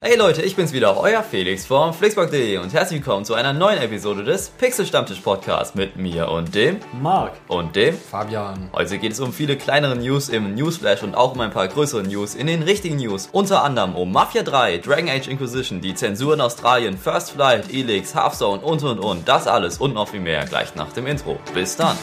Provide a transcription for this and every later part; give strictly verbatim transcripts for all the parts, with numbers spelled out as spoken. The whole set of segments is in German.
Hey Leute, ich bin's wieder, euer Felix vom Flixburg punkt de und herzlich willkommen zu einer neuen Episode des Pixel-Stammtisch-Podcasts mit mir und dem Marc und dem Fabian. Heute geht es um viele kleinere News im Newsflash und auch um ein paar größere News in den richtigen News. Unter anderem um Mafia drei, Dragon Age Inquisition, die Zensur in Australien, First Flight, Elix, Hearthstone und und und. Das alles und noch viel mehr gleich nach dem Intro. Bis dann!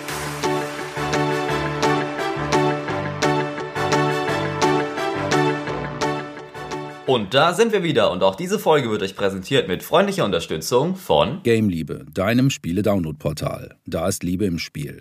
Und da sind wir wieder und auch diese Folge wird euch präsentiert mit freundlicher Unterstützung von Gameliebe, deinem Spiele-Download-Portal. Da ist Liebe im Spiel.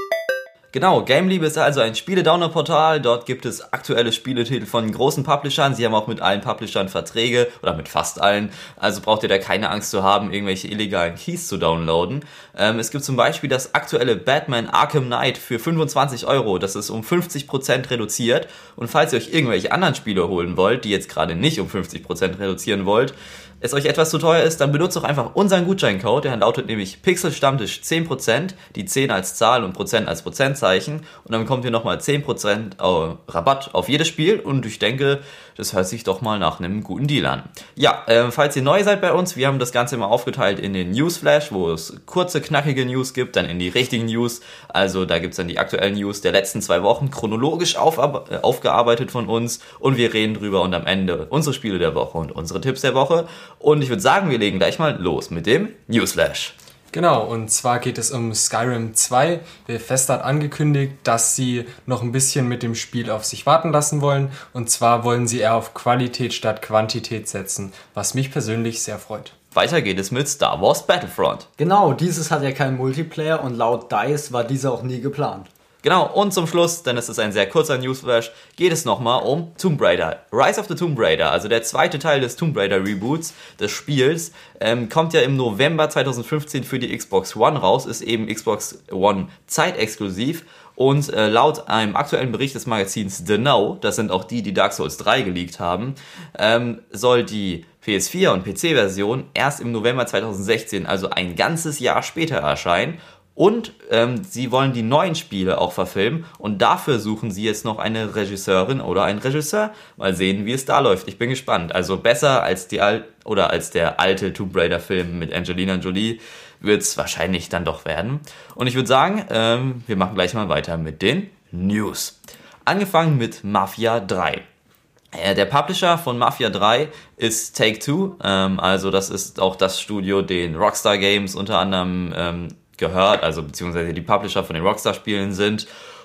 Genau, Gameliebe ist also ein Spiele-Download-Portal. Dort gibt es aktuelle Spieletitel von großen Publishern. Sie haben auch mit allen Publishern Verträge oder mit fast allen. Also braucht ihr da keine Angst zu haben, irgendwelche illegalen Keys zu downloaden. Ähm, es gibt zum Beispiel das aktuelle Batman Arkham Knight für fünfundzwanzig Euro. Das ist um fünfzig Prozent reduziert. Und falls ihr euch irgendwelche anderen Spiele holen wollt, die jetzt gerade nicht um fünfzig Prozent reduzieren wollt, es euch etwas zu teuer ist, dann benutzt doch einfach unseren Gutscheincode, der lautet nämlich Pixel-Stammtisch zehn Prozent, die zehn als Zahl und Prozent als Prozentzeichen und dann bekommt ihr nochmal zehn Prozent Rabatt auf jedes Spiel und ich denke, das hört sich doch mal nach einem guten Deal an. Ja, äh, falls ihr neu seid bei uns, wir haben das Ganze immer aufgeteilt in den Newsflash, wo es kurze, knackige News gibt, dann in die richtigen News, also da gibt's dann die aktuellen News der letzten zwei Wochen, chronologisch auf, äh, aufgearbeitet von uns und wir reden drüber und am Ende unsere Spiele der Woche und unsere Tipps der Woche. Und ich würde sagen, wir legen gleich mal los mit dem Newsflash. Genau, und zwar geht es um Skyrim zwei. Bethesda hat angekündigt, dass sie noch ein bisschen mit dem Spiel auf sich warten lassen wollen. Und zwar wollen sie eher auf Qualität statt Quantität setzen, was mich persönlich sehr freut. Weiter geht es mit Star Wars Battlefront. Genau, dieses hat ja keinen Multiplayer und laut D I C E war dieser auch nie geplant. Genau, und zum Schluss, denn es ist ein sehr kurzer Newsflash, geht es nochmal um Tomb Raider. Rise of the Tomb Raider, also der zweite Teil des Tomb Raider Reboots, des Spiels, ähm, kommt ja im November zweitausendfünfzehn für die Xbox One raus, ist eben Xbox One zeitexklusiv und äh, laut einem aktuellen Bericht des Magazins The Now, das sind auch die, die Dark Souls drei geleakt haben, ähm, soll die P S vier und P C-Version erst im November zweitausendsechzehn, also ein ganzes Jahr später erscheinen. Und ähm, sie wollen die neuen Spiele auch verfilmen und dafür suchen sie jetzt noch eine Regisseurin oder einen Regisseur. Mal sehen, wie es da läuft. Ich bin gespannt. Also besser als die Al- oder als der alte Tomb Raider Film mit Angelina Jolie wird es wahrscheinlich dann doch werden. Und ich würde sagen, ähm, wir machen gleich mal weiter mit den News. Angefangen mit Mafia drei. Äh, der Publisher von Mafia drei ist Take-Two. Ähm, also das ist auch das Studio, den Rockstar Games unter anderem ähm, gehört, also beziehungsweise die Publisher von den Rockstar-Spielen sind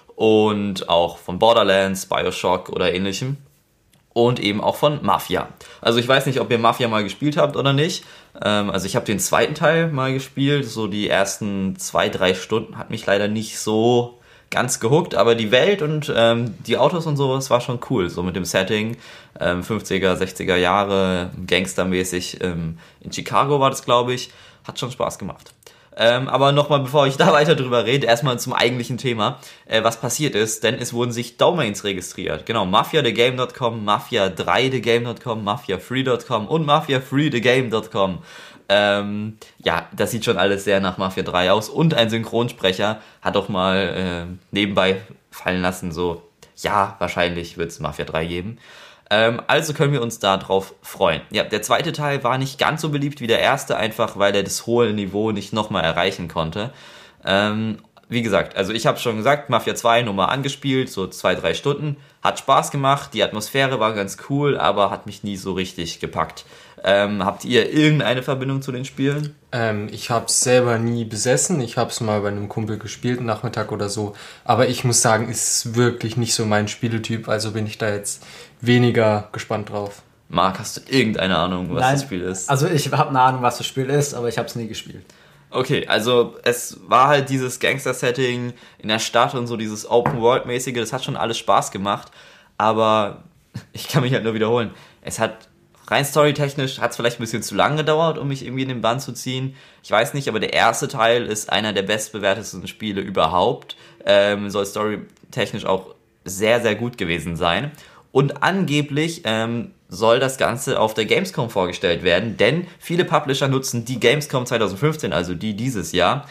und auch von Borderlands, Bioshock oder ähnlichem und eben auch von Mafia. Also ich weiß nicht, ob ihr Mafia mal gespielt habt oder nicht. Ähm, also ich habe den zweiten Teil mal gespielt, so die ersten zwei, drei Stunden hat mich leider nicht so ganz gehuckt, aber die Welt und ähm, die Autos und so, das war schon cool, so mit dem Setting, ähm, fünfziger, sechziger Jahre, gangstermäßig, ähm, in Chicago war das, glaube ich, hat schon Spaß gemacht. Ähm, aber nochmal, bevor ich da weiter drüber rede, erstmal zum eigentlichen Thema, äh, was passiert ist, denn es wurden sich Domains registriert. Genau, mafia the game dot com, mafia drei the game dot com, mafia free dot com und mafia free the game dot com. Ähm, ja, das sieht schon alles sehr nach Mafia drei aus und ein Synchronsprecher hat auch mal äh, nebenbei fallen lassen, so, ja, wahrscheinlich wird es Mafia drei geben. Ähm, also können wir uns da drauf freuen. Ja, der zweite Teil war nicht ganz so beliebt wie der erste, einfach weil er das hohe Niveau nicht nochmal erreichen konnte. Ähm, wie gesagt, also ich habe schon gesagt, Mafia zwei nochmal angespielt, so zwei, drei Stunden. Hat Spaß gemacht, die Atmosphäre war ganz cool, aber hat mich nie so richtig gepackt. Ähm, habt ihr irgendeine Verbindung zu den Spielen? Ähm, ich habe es selber nie besessen. Ich habe es mal bei einem Kumpel gespielt, einen Nachmittag oder so. Aber ich muss sagen, ist wirklich nicht so mein Spieletyp. Also bin ich da jetzt weniger gespannt drauf. Marc, hast du irgendeine Ahnung, was Nein, das Spiel ist? Also ich habe eine Ahnung, was das Spiel ist, aber ich habe es nie gespielt. Okay, also es war halt dieses Gangster-Setting in der Stadt und so dieses Open-World-mäßige, das hat schon alles Spaß gemacht, aber ich kann mich halt nur wiederholen, es hat rein storytechnisch, hat es vielleicht ein bisschen zu lange gedauert, um mich irgendwie in den Bann zu ziehen, ich weiß nicht, aber der erste Teil ist einer der bestbewertesten Spiele überhaupt, ähm, soll storytechnisch auch sehr, sehr gut gewesen sein und angeblich ähm, soll das Ganze auf der Gamescom vorgestellt werden, denn viele Publisher nutzen die Gamescom zweitausendfünfzehn, also die dieses Jahr,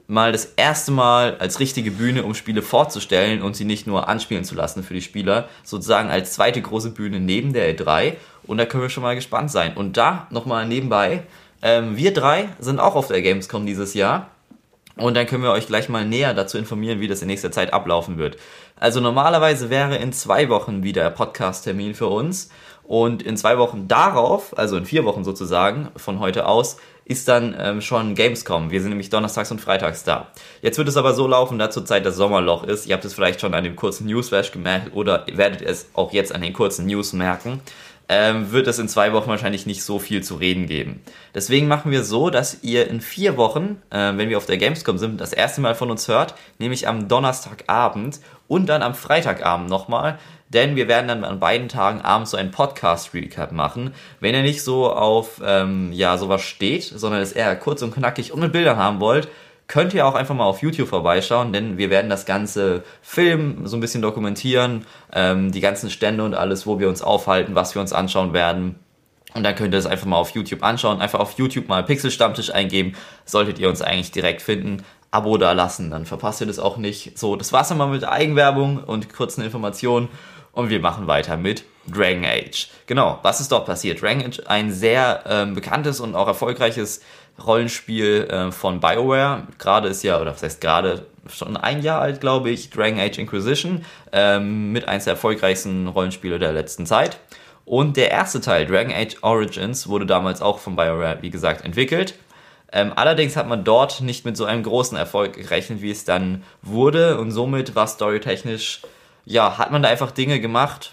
mal das erste Mal als richtige Bühne, um Spiele vorzustellen und sie nicht nur anspielen zu lassen für die Spieler, sozusagen als zweite große Bühne neben der E drei. Und da können wir schon mal gespannt sein. Und da nochmal nebenbei, ähm, wir drei sind auch auf der Gamescom dieses Jahr. Und dann können wir euch gleich mal näher dazu informieren, wie das in nächster Zeit ablaufen wird. Also normalerweise wäre in zwei Wochen wieder Podcast-Termin für uns. Und in zwei Wochen darauf, also in vier Wochen sozusagen, von heute aus, ist dann ähm, schon Gamescom. Wir sind nämlich donnerstags und freitags da. Jetzt wird es aber so laufen, da zurzeit das Sommerloch ist. Ihr habt es vielleicht schon an dem kurzen Newsflash gemerkt oder werdet es auch jetzt an den kurzen News merken. Ähm, wird es in zwei Wochen wahrscheinlich nicht so viel zu reden geben. Deswegen machen wir so, dass ihr in vier Wochen, äh, wenn wir auf der Gamescom sind, das erste Mal von uns hört, nämlich am Donnerstagabend und dann am Freitagabend nochmal, denn wir werden dann an beiden Tagen abends so einen Podcast-Recap machen. Wenn ihr nicht so auf ähm, ja sowas steht, sondern es eher kurz und knackig und mit Bildern haben wollt, könnt ihr auch einfach mal auf YouTube vorbeischauen, denn wir werden das ganze filmen, so ein bisschen dokumentieren, ähm, die ganzen Stände und alles, wo wir uns aufhalten, was wir uns anschauen werden. Und dann könnt ihr das einfach mal auf YouTube anschauen. Einfach auf YouTube mal Pixel-Stammtisch eingeben, solltet ihr uns eigentlich direkt finden. Abo da lassen, dann verpasst ihr das auch nicht. So, das war's dann mal mit der Eigenwerbung und kurzen Informationen. Und wir machen weiter mit Dragon Age. Genau, was ist dort passiert? Dragon Age, ein sehr ähm, bekanntes und auch erfolgreiches Rollenspiel äh, von BioWare. Gerade ist ja, oder was heißt gerade, schon ein Jahr alt, glaube ich, Dragon Age Inquisition, ähm, mit eines der erfolgreichsten Rollenspiele der letzten Zeit. Und der erste Teil, Dragon Age Origins, wurde damals auch von BioWare, wie gesagt, entwickelt. Ähm, allerdings hat man dort nicht mit so einem großen Erfolg gerechnet, wie es dann wurde. Und somit war storytechnisch, ja, hat man da einfach Dinge gemacht,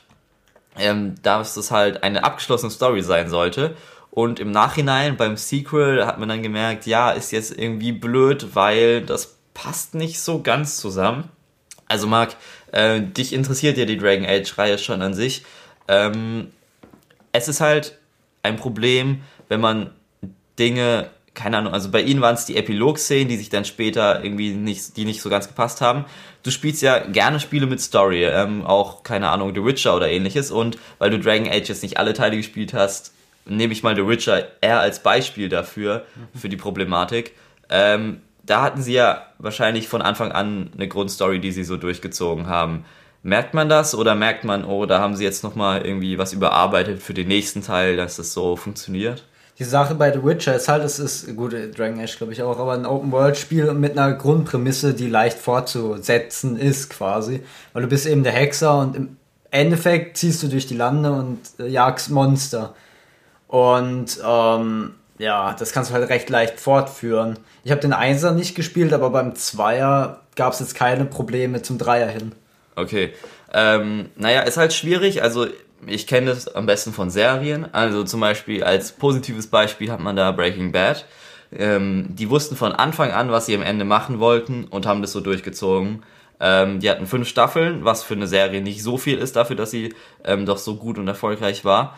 ähm, dass es halt eine abgeschlossene Story sein sollte. Und im Nachhinein beim Sequel hat man dann gemerkt, ja, ist jetzt irgendwie blöd, weil das passt nicht so ganz zusammen. Also Marc, äh, dich interessiert ja die Dragon Age-Reihe schon an sich. Ähm, es ist halt ein Problem, wenn man Dinge, keine Ahnung, also bei ihnen waren es die Epilog-Szenen, die sich dann später irgendwie nicht, die nicht so ganz gepasst haben. Du spielst ja gerne Spiele mit Story, ähm, auch, keine Ahnung, The Witcher oder ähnliches. Und weil du Dragon Age jetzt nicht alle Teile gespielt hast, nehme ich mal The Witcher eher als Beispiel dafür, für die Problematik. Ähm, da hatten sie ja wahrscheinlich von Anfang an eine Grundstory, die sie so durchgezogen haben. Merkt man das oder merkt man, oh, da haben sie jetzt nochmal irgendwie was überarbeitet für den nächsten Teil, dass das so funktioniert? Die Sache bei The Witcher ist halt, es ist, gut, Dragon Age glaube ich auch, aber ein Open-World-Spiel mit einer Grundprämisse, die leicht fortzusetzen ist quasi. Weil du bist eben der Hexer und im Endeffekt ziehst du durch die Lande und äh, jagst Monster. Und ähm, ja, das kannst du halt recht leicht fortführen. Ich habe den Einser nicht gespielt, aber beim Zweier gab es jetzt keine Probleme zum Dreier hin. Okay, ähm, naja, ist halt schwierig, also ich kenne das am besten von Serien, also zum Beispiel als positives Beispiel hat man da Breaking Bad. Ähm, die wussten von Anfang an, was sie am Ende machen wollten und haben das so durchgezogen. Ähm, die hatten fünf Staffeln, was für eine Serie nicht so viel ist, dafür, dass sie ähm, doch so gut und erfolgreich war.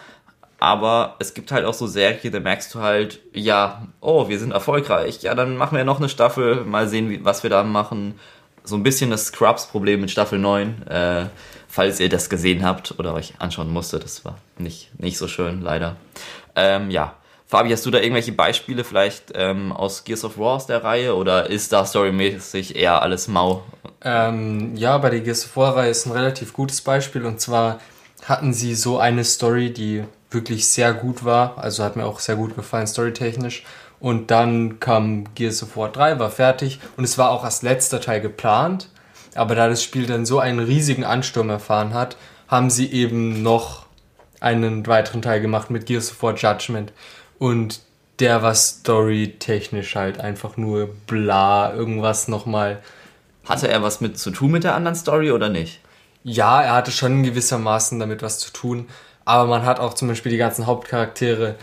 Aber es gibt halt auch so Serien, da merkst du halt, ja, oh, wir sind erfolgreich, ja, dann machen wir noch eine Staffel, mal sehen, wie, was wir da machen. So ein bisschen das Scrubs-Problem mit Staffel neun, äh, falls ihr das gesehen habt oder euch anschauen musstet, das war nicht, nicht so schön, leider. Ähm, ja, Fabi, hast du da irgendwelche Beispiele vielleicht ähm, aus Gears of War aus der Reihe oder ist da storymäßig eher alles mau? Ähm, ja, bei der Gears of War Reihe ist ein relativ gutes Beispiel und zwar hatten sie so eine Story, die wirklich sehr gut war, also hat mir auch sehr gut gefallen, storytechnisch. Und dann kam Gears of War drei, war fertig und es war auch als letzter Teil geplant. Aber da das Spiel dann so einen riesigen Ansturm erfahren hat, haben sie eben noch einen weiteren Teil gemacht mit Gears of War Judgment. Und der war storytechnisch halt einfach nur bla, irgendwas nochmal. Hatte er was mit zu tun mit der anderen Story oder nicht? Ja, er hatte schon gewissermaßen damit was zu tun. Aber man hat auch zum Beispiel die ganzen Hauptcharaktere,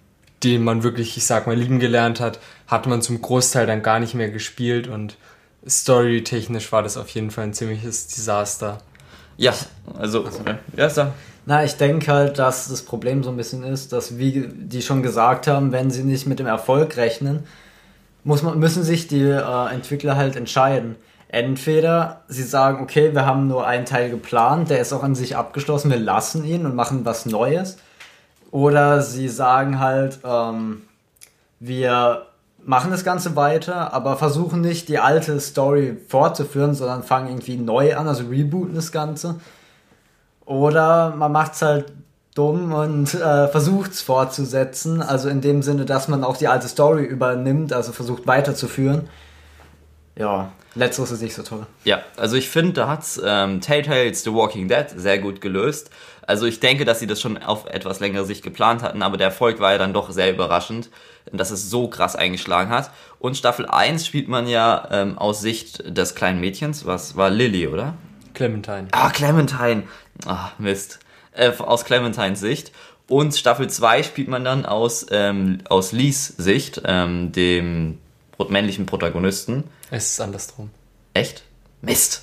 den man wirklich, ich sag mal, lieben gelernt hat, hat man zum Großteil dann gar nicht mehr gespielt und storytechnisch war das auf jeden Fall ein ziemliches Desaster. Ja, also, okay. Ja, ist da. Na, ich denke halt, dass das Problem so ein bisschen ist, dass, wie die schon gesagt haben, wenn sie nicht mit dem Erfolg rechnen, muss man, müssen sich die äh, Entwickler halt entscheiden. Entweder sie sagen, okay, wir haben nur einen Teil geplant, der ist auch an sich abgeschlossen, wir lassen ihn und machen was Neues. Oder sie sagen halt, ähm, wir machen das Ganze weiter, aber versuchen nicht die alte Story fortzuführen, sondern fangen irgendwie neu an, also rebooten das Ganze. Oder man macht es halt dumm und äh, versucht es fortzusetzen, also in dem Sinne, dass man auch die alte Story übernimmt, also versucht weiterzuführen. Ja, letzteres ist nicht so toll. Ja, also ich finde, da hat ähm, Telltale's The Walking Dead sehr gut gelöst. Also ich denke, dass sie das schon auf etwas längere Sicht geplant hatten, aber der Erfolg war ja dann doch sehr überraschend, dass es so krass eingeschlagen hat. Und Staffel eins spielt man ja ähm, aus Sicht des kleinen Mädchens, was war Lily, oder? Clementine. Ah, Clementine. Ah, Mist. Äh, aus Clementines Sicht. Und Staffel zwei spielt man dann aus, ähm, aus Lees Sicht, ähm, dem männlichen Protagonisten. Es ist andersrum. Echt? Mist.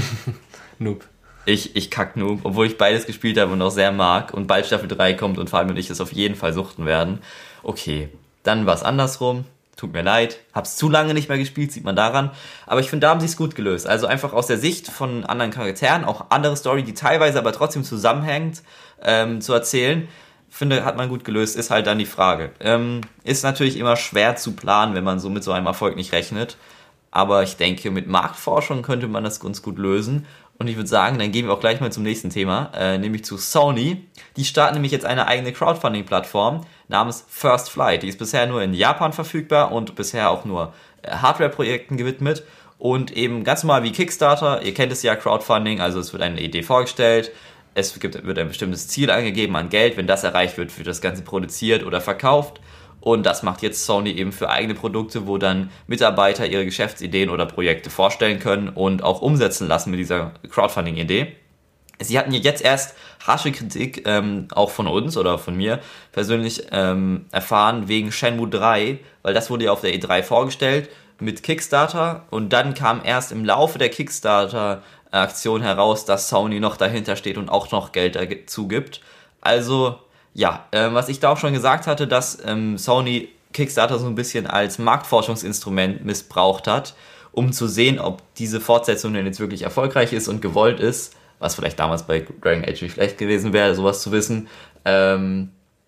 Noob. Ich, ich kack Noob, obwohl ich beides gespielt habe und auch sehr mag und bald Staffel drei kommt und Fabian und ich es auf jeden Fall suchten werden. Okay, dann war es andersrum. Tut mir leid. Hab's zu lange nicht mehr gespielt, sieht man daran. Aber ich finde, da haben sie es gut gelöst. Also einfach aus der Sicht von anderen Charakteren, auch andere Story, die teilweise aber trotzdem zusammenhängt, ähm, zu erzählen. Finde, hat man gut gelöst, ist halt dann die Frage. Ähm, ist natürlich immer schwer zu planen, wenn man so mit so einem Erfolg nicht rechnet. Aber ich denke, mit Marktforschung könnte man das ganz gut lösen. Und ich würde sagen, dann gehen wir auch gleich mal zum nächsten Thema, äh, nämlich zu Sony. Die starten nämlich jetzt eine eigene Crowdfunding-Plattform namens First Flight. Die ist bisher nur in Japan verfügbar und bisher auch nur äh, Hardware-Projekten gewidmet. Und eben ganz normal wie Kickstarter, ihr kennt es ja, Crowdfunding, also es wird eine Idee vorgestellt, es gibt, wird ein bestimmtes Ziel angegeben an Geld, wenn das erreicht wird, wird das Ganze produziert oder verkauft. Und das macht jetzt Sony eben für eigene Produkte, wo dann Mitarbeiter ihre Geschäftsideen oder Projekte vorstellen können und auch umsetzen lassen mit dieser Crowdfunding-Idee. Sie hatten jetzt erst harsche Kritik, ähm, auch von uns oder von mir persönlich ähm, erfahren wegen Shenmue drei, weil das wurde ja auf der E drei vorgestellt mit Kickstarter und dann kam erst im Laufe der Kickstarter-Aktion heraus, dass Sony noch dahinter steht und auch noch Geld dazu gibt. Also ja, äh, was ich da auch schon gesagt hatte, dass ähm, Sony Kickstarter so ein bisschen als Marktforschungsinstrument missbraucht hat, um zu sehen, ob diese Fortsetzung denn jetzt wirklich erfolgreich ist und gewollt ist, was vielleicht damals bei Dragon Age nicht schlecht gewesen wäre, sowas zu wissen. Ähm,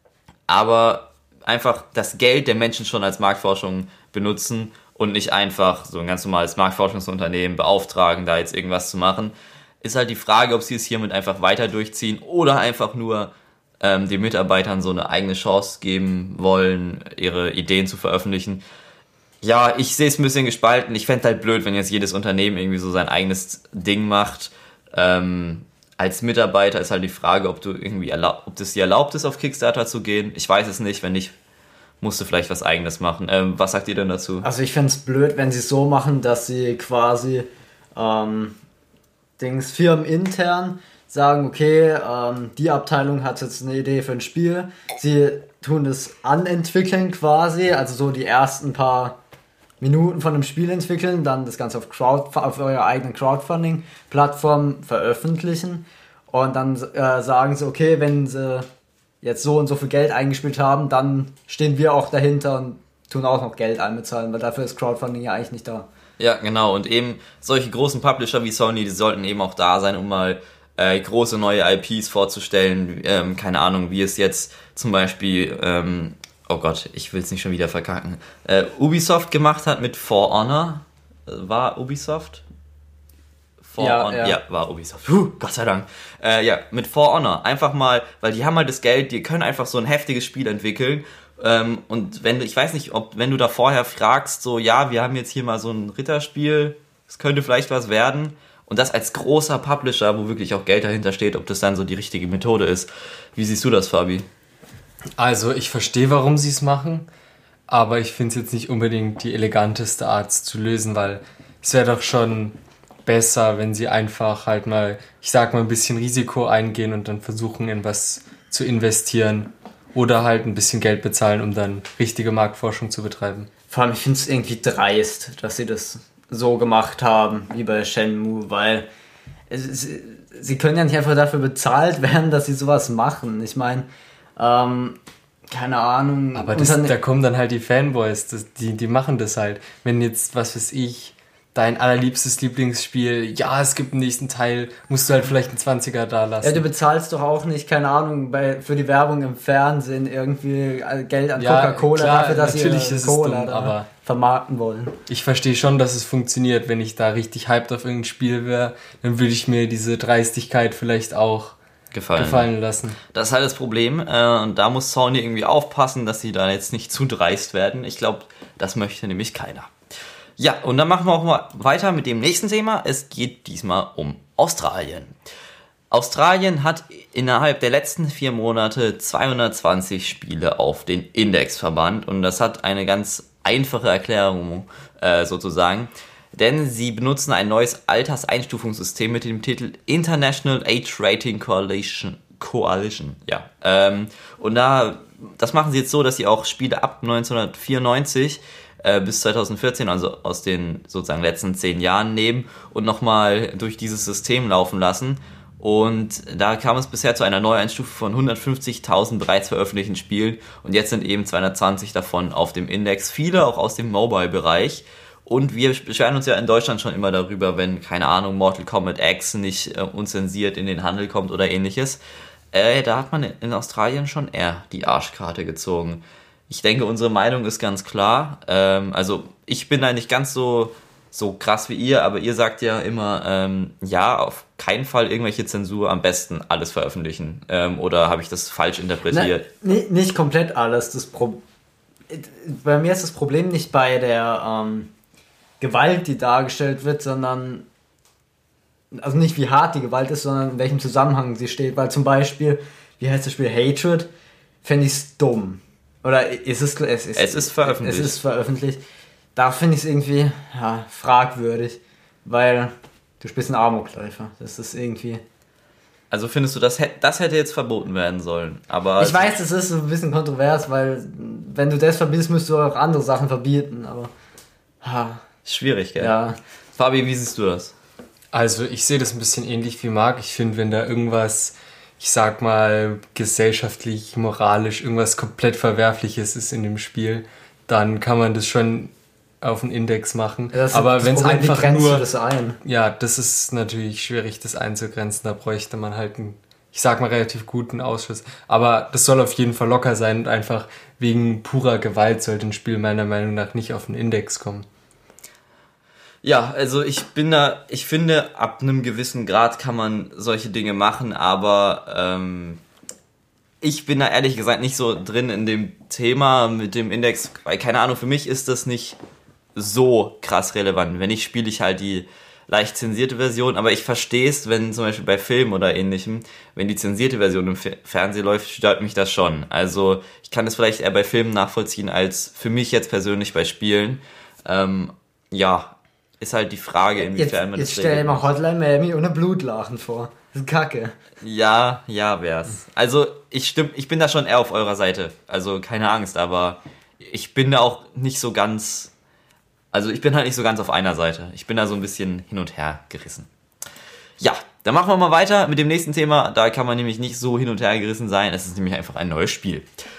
aber einfach das Geld der Menschen schon als Marktforschung benutzen und nicht einfach so ein ganz normales Marktforschungsunternehmen beauftragen, da jetzt irgendwas zu machen, ist halt die Frage, ob sie es hiermit einfach weiter durchziehen oder einfach nur ähm, den Mitarbeitern so eine eigene Chance geben wollen, ihre Ideen zu veröffentlichen. Ja, ich sehe es ein bisschen gespalten. Ich fände halt blöd, wenn jetzt jedes Unternehmen irgendwie so sein eigenes Ding macht. Ähm, als Mitarbeiter ist halt die Frage, ob du irgendwie erlaub, ob das dir erlaubt ist, auf Kickstarter zu gehen. Ich weiß es nicht. Wenn nicht, musst du vielleicht was Eigenes machen. Ähm, was sagt ihr denn dazu? Also ich fände es blöd, wenn sie es so machen, dass sie quasi ähm, Dings firmenintern sagen, okay, ähm, die Abteilung hat jetzt eine Idee für ein Spiel. Sie tun es anentwickeln quasi, also so die ersten paar Minuten von einem Spiel entwickeln, dann das Ganze auf, Crowd, auf eurer eigenen Crowdfunding-Plattform veröffentlichen und dann äh, sagen sie, okay, wenn sie jetzt so und so viel Geld eingespielt haben, dann stehen wir auch dahinter und tun auch noch Geld einbezahlen, weil dafür ist Crowdfunding ja eigentlich nicht da. Ja, genau. Und eben solche großen Publisher wie Sony, die sollten eben auch da sein, um mal äh, große neue I Ps vorzustellen. Ähm, keine Ahnung, wie es jetzt zum Beispiel... Ähm, oh Gott, ich will es nicht schon wieder verkacken, äh, Ubisoft gemacht hat mit For Honor. War Ubisoft? For ja, Honor? ja. ja, war Ubisoft. Puh, Gott sei Dank. Äh, ja, mit For Honor. Einfach mal, weil die haben halt das Geld, die können einfach so ein heftiges Spiel entwickeln. Ähm, und wenn du, ich weiß nicht, ob, wenn du da vorher fragst, so, ja, wir haben jetzt hier mal so ein Ritterspiel, es könnte vielleicht was werden. Und das als großer Publisher, wo wirklich auch Geld dahinter steht, ob das dann so die richtige Methode ist. Wie siehst du das, Fabi? Also ich verstehe, warum sie es machen, aber ich finde es jetzt nicht unbedingt die eleganteste Art zu lösen, weil es wäre doch schon besser, wenn sie einfach halt mal, ich sag mal, ein bisschen Risiko eingehen und dann versuchen, in was zu investieren oder halt ein bisschen Geld bezahlen, um dann richtige Marktforschung zu betreiben. Vor allem, ich finde es irgendwie dreist, dass sie das so gemacht haben, wie bei Shenmue, weil es, sie können ja nicht einfach dafür bezahlt werden, dass sie sowas machen. Ich meine, Ähm, keine Ahnung. Aber das, da kommen dann halt die Fanboys, das, die, die machen das halt. Wenn jetzt, was weiß ich, dein allerliebstes Lieblingsspiel, ja, es gibt einen nächsten Teil, musst du halt vielleicht einen zwanziger da lassen. Ja, du bezahlst doch auch nicht, keine Ahnung, bei, für die Werbung im Fernsehen irgendwie Geld an ja, Coca-Cola klar, dafür, dass sie ist es Cola dumm, da aber vermarkten wollen. Ich verstehe schon, dass es funktioniert. Wenn ich da richtig hyped auf irgendein Spiel wäre, dann würde ich mir diese Dreistigkeit vielleicht auch gefallen, gefallen lassen. Das ist halt das Problem. Äh, und da muss Sony irgendwie aufpassen, dass sie da jetzt nicht zu dreist werden. Ich glaube, das möchte nämlich keiner. Ja, und dann machen wir auch mal weiter mit dem nächsten Thema. Es geht diesmal um Australien. Australien hat innerhalb der letzten vier Monate zweihundertzwanzig Spiele auf den Index verbannt. Und das hat eine ganz einfache Erklärung äh, sozusagen. Denn sie benutzen ein neues Alterseinstufungssystem mit dem Titel International Age Rating Coalition. Coalition, ja. Ähm, und da, das machen sie jetzt so, dass sie auch Spiele ab neunzehnhundertvierundneunzig äh, bis zweitausendvierzehn, also aus den sozusagen letzten zehn Jahren nehmen und nochmal durch dieses System laufen lassen. Und da kam es bisher zu einer Neueinstufung von hundertfünfzigtausend bereits veröffentlichten Spielen und jetzt sind eben zweihundertzwanzig davon auf dem Index, viele auch aus dem Mobile-Bereich. Und wir beschweren uns ja in Deutschland schon immer darüber, wenn, keine Ahnung, Mortal Kombat X nicht äh, unzensiert in den Handel kommt oder ähnliches. Äh, da hat man in Australien schon eher die Arschkarte gezogen. Ich denke, unsere Meinung ist ganz klar. Ähm, also ich bin da nicht ganz so, so krass wie ihr, aber ihr sagt ja immer, ähm, ja, auf keinen Fall irgendwelche Zensur, am besten alles veröffentlichen. Ähm, oder habe ich das falsch interpretiert? Na, nicht, nicht komplett alles. Das Pro- bei mir ist das Problem nicht bei der ähm, Gewalt, die dargestellt wird, sondern also nicht wie hart die Gewalt ist, sondern in welchem Zusammenhang sie steht. Weil zum Beispiel, wie heißt das Spiel, Hatred, fände ich es dumm. Oder ist es, es ist es ist veröffentlicht. Es ist veröffentlicht. Da finde ich es irgendwie ja, fragwürdig, weil du spielst einen Amokläufer. Das ist irgendwie... Also findest du, das, das hätte jetzt verboten werden sollen? Aber ich weiß, es ist ein bisschen kontrovers, weil wenn du das verbietest, müsst du auch andere Sachen verbieten, aber... Ha. Schwierig, gell? Ja. Fabi, wie siehst du das? Also ich sehe das ein bisschen ähnlich wie Marc. Ich finde, wenn da irgendwas, ich sag mal, gesellschaftlich, moralisch, irgendwas komplett Verwerfliches ist in dem Spiel, dann kann man das schon auf den Index machen. Ja, aber wenn es einfach nur... Das ein? Ja, das ist natürlich schwierig, das einzugrenzen. Da bräuchte man halt einen, ich sag mal, relativ guten Ausschuss. Aber das soll auf jeden Fall locker sein und einfach wegen purer Gewalt sollte ein Spiel meiner Meinung nach nicht auf den Index kommen. Ja, also ich bin da, ich finde, ab einem gewissen Grad kann man solche Dinge machen, aber ähm, ich bin da ehrlich gesagt nicht so drin in dem Thema mit dem Index, weil keine Ahnung, für mich ist das nicht so krass relevant. Wenn ich spiele ich halt die leicht zensierte Version, aber ich verstehe es, wenn zum Beispiel bei Filmen oder ähnlichem, wenn die zensierte Version im F- Fernsehen läuft, stört mich das schon. Also ich kann das vielleicht eher bei Filmen nachvollziehen, als für mich jetzt persönlich bei Spielen. Ähm, ja, ist halt die Frage, inwiefern man das Jetzt stell dir mal Hotline Miami ohne Blutlachen vor. Das ist Kacke. Ja, ja, wär's. Also, ich stimm, ich bin da schon eher auf eurer Seite. Also, keine Angst, aber ich bin da auch nicht so ganz, also ich bin halt nicht so ganz auf einer Seite. Ich bin da so ein bisschen hin und her gerissen. Ja, dann machen wir mal weiter mit dem nächsten Thema. Da kann man nämlich nicht so hin und her gerissen sein. Es ist nämlich einfach ein neues Spiel.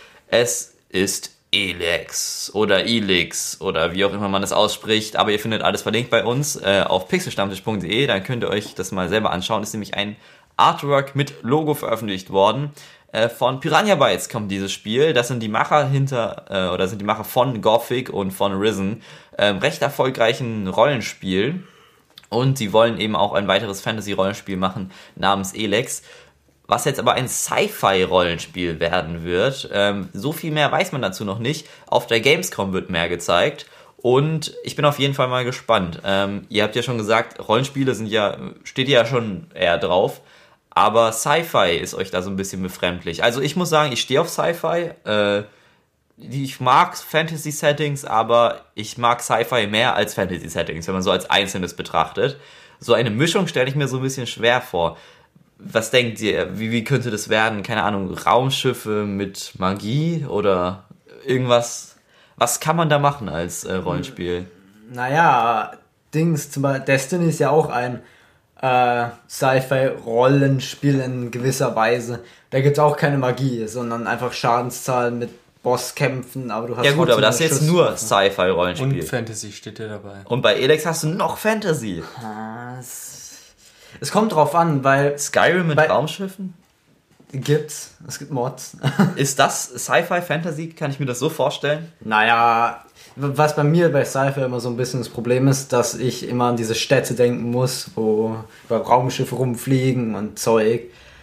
Es ist Elex oder Elix oder wie auch immer man das ausspricht, aber ihr findet alles verlinkt bei uns äh, auf pixelstammtisch punkt de, dann könnt ihr euch das mal selber anschauen. Ist nämlich ein Artwork mit Logo veröffentlicht worden. Äh, von Piranha Bytes kommt dieses Spiel. Das sind die Macher hinter, äh, oder sind die Macher von Gothic und von Risen, äh, recht erfolgreichen Rollenspiel. Und sie wollen eben auch ein weiteres Fantasy-Rollenspiel machen namens Elex. Was jetzt aber ein Sci-Fi-Rollenspiel werden wird. Ähm, so viel mehr weiß man dazu noch nicht. Auf der Gamescom wird mehr gezeigt. Und ich bin auf jeden Fall mal gespannt. Ähm, ihr habt ja schon gesagt, Rollenspiele sind ja, steht ja schon eher drauf. Aber Sci-Fi ist euch da so ein bisschen befremdlich. Also ich muss sagen, ich stehe auf Sci-Fi. Äh, ich mag Fantasy-Settings, aber ich mag Sci-Fi mehr als Fantasy-Settings, wenn man so als Einzelnes betrachtet. So eine Mischung stelle ich mir so ein bisschen schwer vor. Was denkt ihr, wie, wie könnte das werden? Keine Ahnung, Raumschiffe mit Magie oder irgendwas? Was kann man da machen als äh, Rollenspiel? Naja, Dings, zum Beispiel Destiny ist ja auch ein äh, Sci-Fi-Rollenspiel in gewisser Weise. Da gibt es auch keine Magie, sondern einfach Schadenszahlen mit Bosskämpfen, aber du hast Ja gut, aber das ist jetzt nur Und Sci-Fi-Rollenspiel. Fantasy steht ja dabei. Und bei Elex hast du noch Fantasy. Es, es kommt drauf an, weil Skyrim mit Bei- Raumschiffen? gibt's, es gibt Mods. Ist das Sci-Fi-Fantasy? Kann ich mir das so vorstellen? Naja, was bei mir bei Sci-Fi immer so ein bisschen das Problem ist, dass ich immer an diese Städte denken muss, wo über Raumschiffe rumfliegen und Zeug.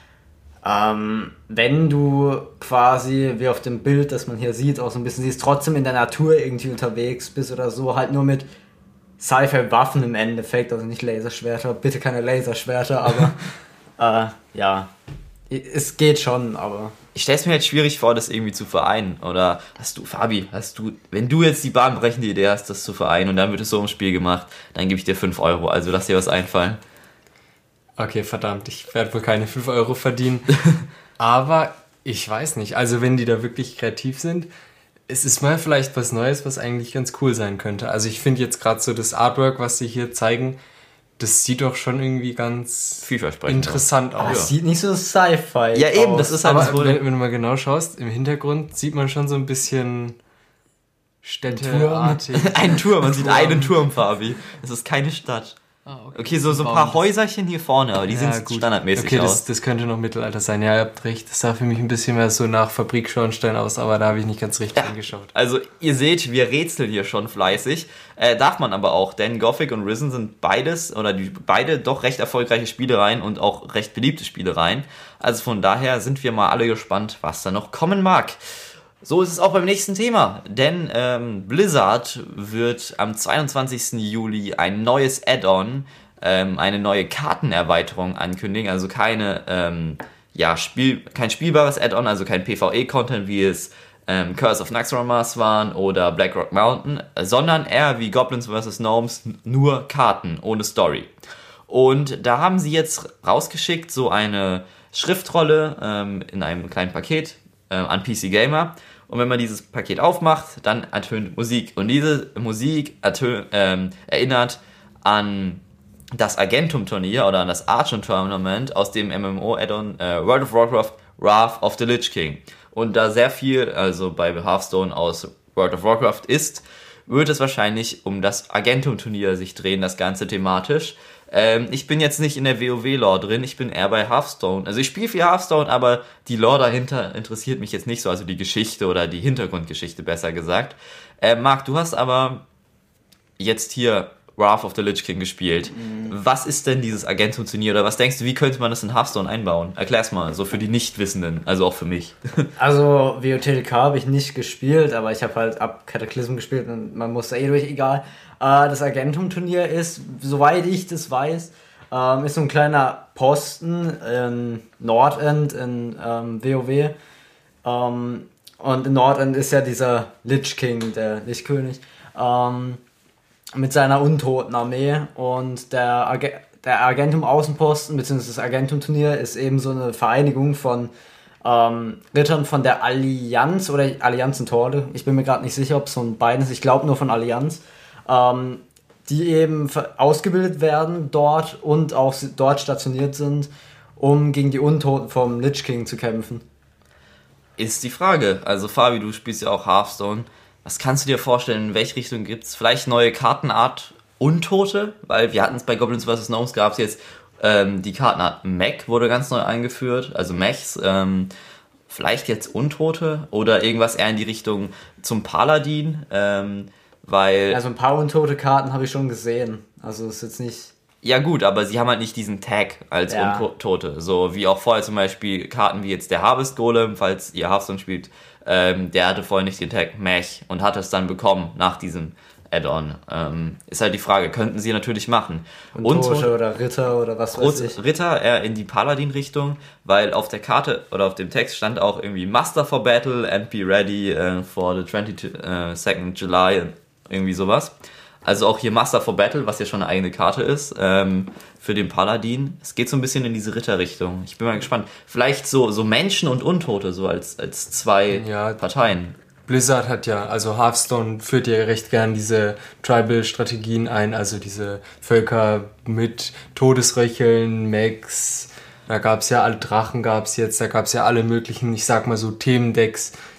Ähm, wenn du quasi, wie auf dem Bild, das man hier sieht, auch so ein bisschen siehst, trotzdem in der Natur irgendwie unterwegs bist oder so, halt nur mit Sci-Fi-Waffen im Endeffekt, also nicht Laserschwerter, bitte keine Laserschwerter, aber äh, ja, es geht schon, aber... Ich stelle es mir halt schwierig vor, das irgendwie zu vereinen. Oder hast du, Fabi, hast du, wenn du jetzt die bahnbrechende Idee hast, das zu vereinen und dann wird es so im Spiel gemacht, dann gebe ich dir fünf Euro. Also lass dir was einfallen. Okay, verdammt, ich werde wohl keine fünf Euro verdienen. Aber ich weiß nicht, also wenn die da wirklich kreativ sind, es ist mal vielleicht was Neues, was eigentlich ganz cool sein könnte. Also ich finde jetzt gerade so das Artwork, was sie hier zeigen, das sieht doch schon irgendwie ganz Vielversprechend interessant Das aus. sieht nicht so Sci-Fi Ja, eben, aus. das ist halt das Aber Problem. wenn, wenn du mal genau schaust, im Hintergrund sieht man schon so ein bisschen städteartig. Ein Turm, man sieht Turm. einen Turm, Fabi. Das ist keine Stadt. Ah, Okay, so, so ein Baum, paar das- Häuserchen hier vorne, aber die Ja, sind gut. standardmäßig Okay, das, aus. das könnte noch Mittelalter sein. Ja, ihr habt recht. Das sah für mich ein bisschen mehr so nach Fabrikschornstein aus, aber da habe ich nicht ganz richtig hingeschaut. Also ihr seht, wir rätseln hier schon fleißig. Äh, darf man aber auch, denn Gothic und Risen sind beides, oder die, beide doch recht erfolgreiche Spielereien und auch recht beliebte Spielereien. Also von daher sind wir mal alle gespannt, was da noch kommen mag. So ist es auch beim nächsten Thema, denn ähm, Blizzard wird am zweiundzwanzigsten Juli ein neues Add-on, ähm, eine neue Kartenerweiterung ankündigen, also keine, ähm, ja, Spiel, kein spielbares Add-on, also kein PvE-Content, wie es ähm, Curse of Naxxramas waren oder Blackrock Mountain, sondern eher wie Goblins versus. Gnomes, nur Karten ohne Story. Und da haben sie jetzt rausgeschickt so eine Schriftrolle ähm, in einem kleinen Paket äh, an P C Gamer. Und wenn man dieses Paket aufmacht, dann ertönt Musik. Und diese Musik ertö- ähm, erinnert an das Argentum-Turnier oder an das Archon-Tournament aus dem M M O-Add-on äh, World of Warcraft Wrath of the Lich King. Und da sehr viel, also bei Hearthstone aus World of Warcraft ist, wird es wahrscheinlich um das Argentum-Turnier sich drehen, das Ganze thematisch. Ähm, ich bin jetzt nicht in der WoW-Lore drin, ich bin eher bei Hearthstone. Also ich spiele viel Hearthstone, aber die Lore dahinter interessiert mich jetzt nicht so, also die Geschichte oder die Hintergrundgeschichte besser gesagt. Äh, Marc, du hast aber jetzt hier Wrath of the Lich King gespielt. Mhm. Was ist denn dieses Argentum-Turnier oder was denkst du, wie könnte man das in Hearthstone einbauen? Erklär's mal, so für die Nichtwissenden, also auch für mich. Also W O T D K habe ich nicht gespielt, aber ich habe halt ab Cataclysm gespielt und man muss da eh durch, egal. Äh, das Argentum-Turnier ist, soweit ich das weiß, ähm, ist so ein kleiner Posten in Nordend in ähm, WoW. Ähm, und in Nordend ist ja dieser Lich King, der Lichtkönig, ähm, mit seiner untoten Armee und der, Ag- der Argentum-Außenposten bzw. das Argentum-Turnier ist eben so eine Vereinigung von ähm, Rittern von der Allianz oder Allianzentorde. Ich bin mir gerade nicht sicher, ob es von beiden ist. Ich glaube nur von Allianz. Ähm, die eben ausgebildet werden dort und auch dort stationiert sind, um gegen die Untoten vom Lich King zu kämpfen. Ist die Frage. Also Fabi, du spielst ja auch Hearthstone. Was kannst du dir vorstellen, in welche Richtung gibt es vielleicht neue Kartenart Untote? Weil wir hatten es bei Goblins versus. Gnomes, gab es jetzt ähm, die Kartenart Mech, wurde ganz neu eingeführt, also Mechs. Ähm, vielleicht jetzt Untote oder irgendwas eher in die Richtung zum Paladin, ähm, weil... Also ein paar untote Karten habe ich schon gesehen. Also ist jetzt nicht... Ja gut, aber sie haben halt nicht diesen Tag als Ja. Untote. So wie auch vorher zum Beispiel Karten wie jetzt der Harvest Golem, falls ihr Hearthstone spielt, ähm, der hatte vorher nicht den Tag Mech und hat es dann bekommen nach diesem Add-on. Ähm, ist halt die Frage, könnten sie natürlich machen. Untote oder Ritter oder was weiß ich. Rot- Ritter eher in die Paladin-Richtung, weil auf der Karte oder auf dem Text stand auch irgendwie Muster for Battle and be ready uh, for the twenty-second July, irgendwie sowas. Also auch hier Muster for Battle, was ja schon eine eigene Karte ist, ähm, für den Paladin. Es geht so ein bisschen in diese Ritterrichtung. Ich bin mal gespannt. Vielleicht so, so Menschen und Untote, so als, als zwei Ja. Parteien. Blizzard hat ja, also Hearthstone führt ja recht gern diese Tribal-Strategien ein, also diese Völker mit Todesröcheln, Mechs, da gab es ja alle Drachen, gab es jetzt, da gab es ja alle möglichen, ich sag mal so Themendecks,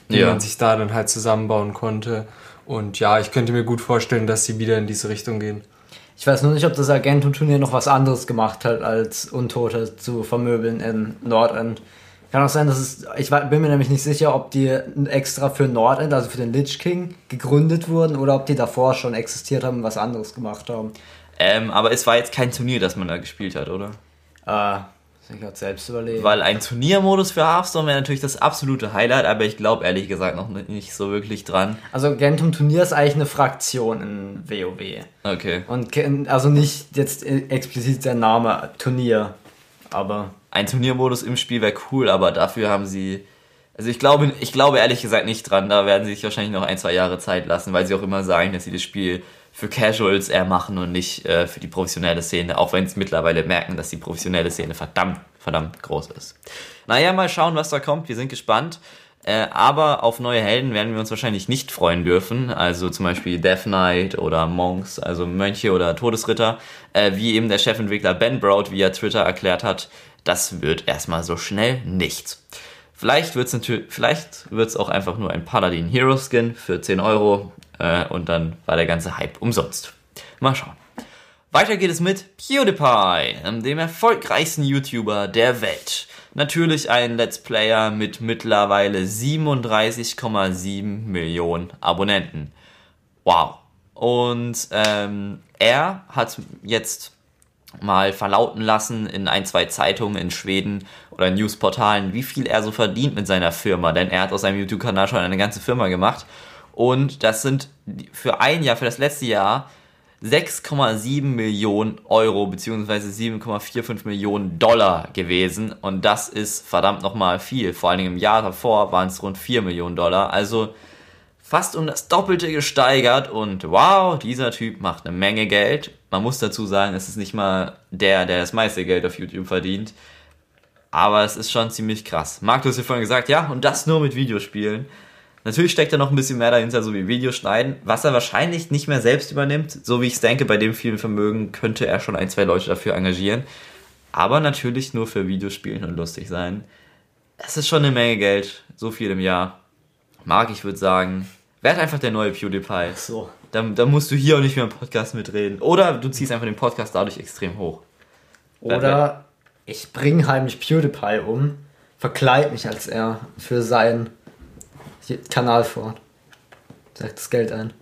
wie Ja. man sich da dann halt zusammenbauen konnte. Und ja, ich könnte mir gut vorstellen, dass sie wieder in diese Richtung gehen. Ich weiß nur nicht, ob das Argentum-Turnier noch was anderes gemacht hat, als Untote zu vermöbeln in Nordend. Kann auch sein, dass es, ich war- bin mir nämlich nicht sicher, ob die extra für Nordend, also für den Lich King, gegründet wurden oder ob die davor schon existiert haben und was anderes gemacht haben. Ähm, aber es war jetzt kein Turnier, das man da gespielt hat, oder? Äh, muss ich gerade selbst überlegen. Weil ein Turniermodus für Hearthstone wäre natürlich das absolute Highlight, aber ich glaube ehrlich gesagt noch nicht so wirklich dran. Also Argentum-Turnier ist eigentlich eine Fraktion in WoW. Okay. Und ke- also nicht jetzt explizit der Name Turnier, aber Ein Turniermodus im Spiel wäre cool, aber dafür haben sie... Also ich glaube, ich glaube ehrlich gesagt nicht dran, da werden sie sich wahrscheinlich noch ein, zwei Jahre Zeit lassen, weil sie auch immer sagen, dass sie das Spiel für Casuals eher machen und nicht äh, für die professionelle Szene, auch wenn sie mittlerweile merken, dass die professionelle Szene verdammt, verdammt groß ist. Naja, mal schauen, was da kommt, wir sind gespannt. Äh, aber auf neue Helden werden wir uns wahrscheinlich nicht freuen dürfen, also zum Beispiel Death Knight oder Monks, also Mönche oder Todesritter, äh, wie eben der Chefentwickler Ben Broad via Twitter erklärt hat, das wird erstmal so schnell nichts. Vielleicht wird's natürlich, vielleicht wird's auch einfach nur ein Paladin Hero Skin für zehn Euro äh, und dann war der ganze Hype umsonst. Mal schauen. Weiter geht es mit PewDiePie, dem erfolgreichsten YouTuber der Welt. Natürlich ein Let's Player mit mittlerweile siebenunddreißig Komma sieben Millionen Abonnenten. Wow. Und ähm, er hat jetzt mal verlauten lassen in ein, zwei Zeitungen in Schweden oder Newsportalen, wie viel er so verdient mit seiner Firma, denn er hat aus seinem YouTube-Kanal schon eine ganze Firma gemacht und das sind für ein Jahr, für das letzte Jahr sechs Komma sieben Millionen Euro beziehungsweise sieben Komma fünfundvierzig Millionen Dollar gewesen und das ist verdammt nochmal viel, vor allen Dingen im Jahr davor waren es rund vier Millionen Dollar, also fast um das Doppelte gesteigert und wow, dieser Typ macht eine Menge Geld. Man muss dazu sagen, es ist nicht mal der, der das meiste Geld auf YouTube verdient, aber es ist schon ziemlich krass. Marc, du hast ja vorhin gesagt, ja, und das nur mit Videospielen. Natürlich steckt da noch ein bisschen mehr dahinter, so wie Videoschneiden, was er wahrscheinlich nicht mehr selbst übernimmt. So wie ich es denke, bei dem vielen Vermögen könnte er schon ein, zwei Leute dafür engagieren. Aber natürlich nur für Videospielen und lustig sein. Es ist schon eine Menge Geld, so viel im Jahr. Marc, ich würde sagen, werd einfach der neue PewDiePie. so. Dann, dann musst du hier auch nicht mehr im Podcast mitreden. Oder du ziehst einfach den Podcast dadurch extrem hoch. Oder ich bringe heimlich PewDiePie um, verkleid mich als er für seinen Kanal fort. Sagt das Geld ein.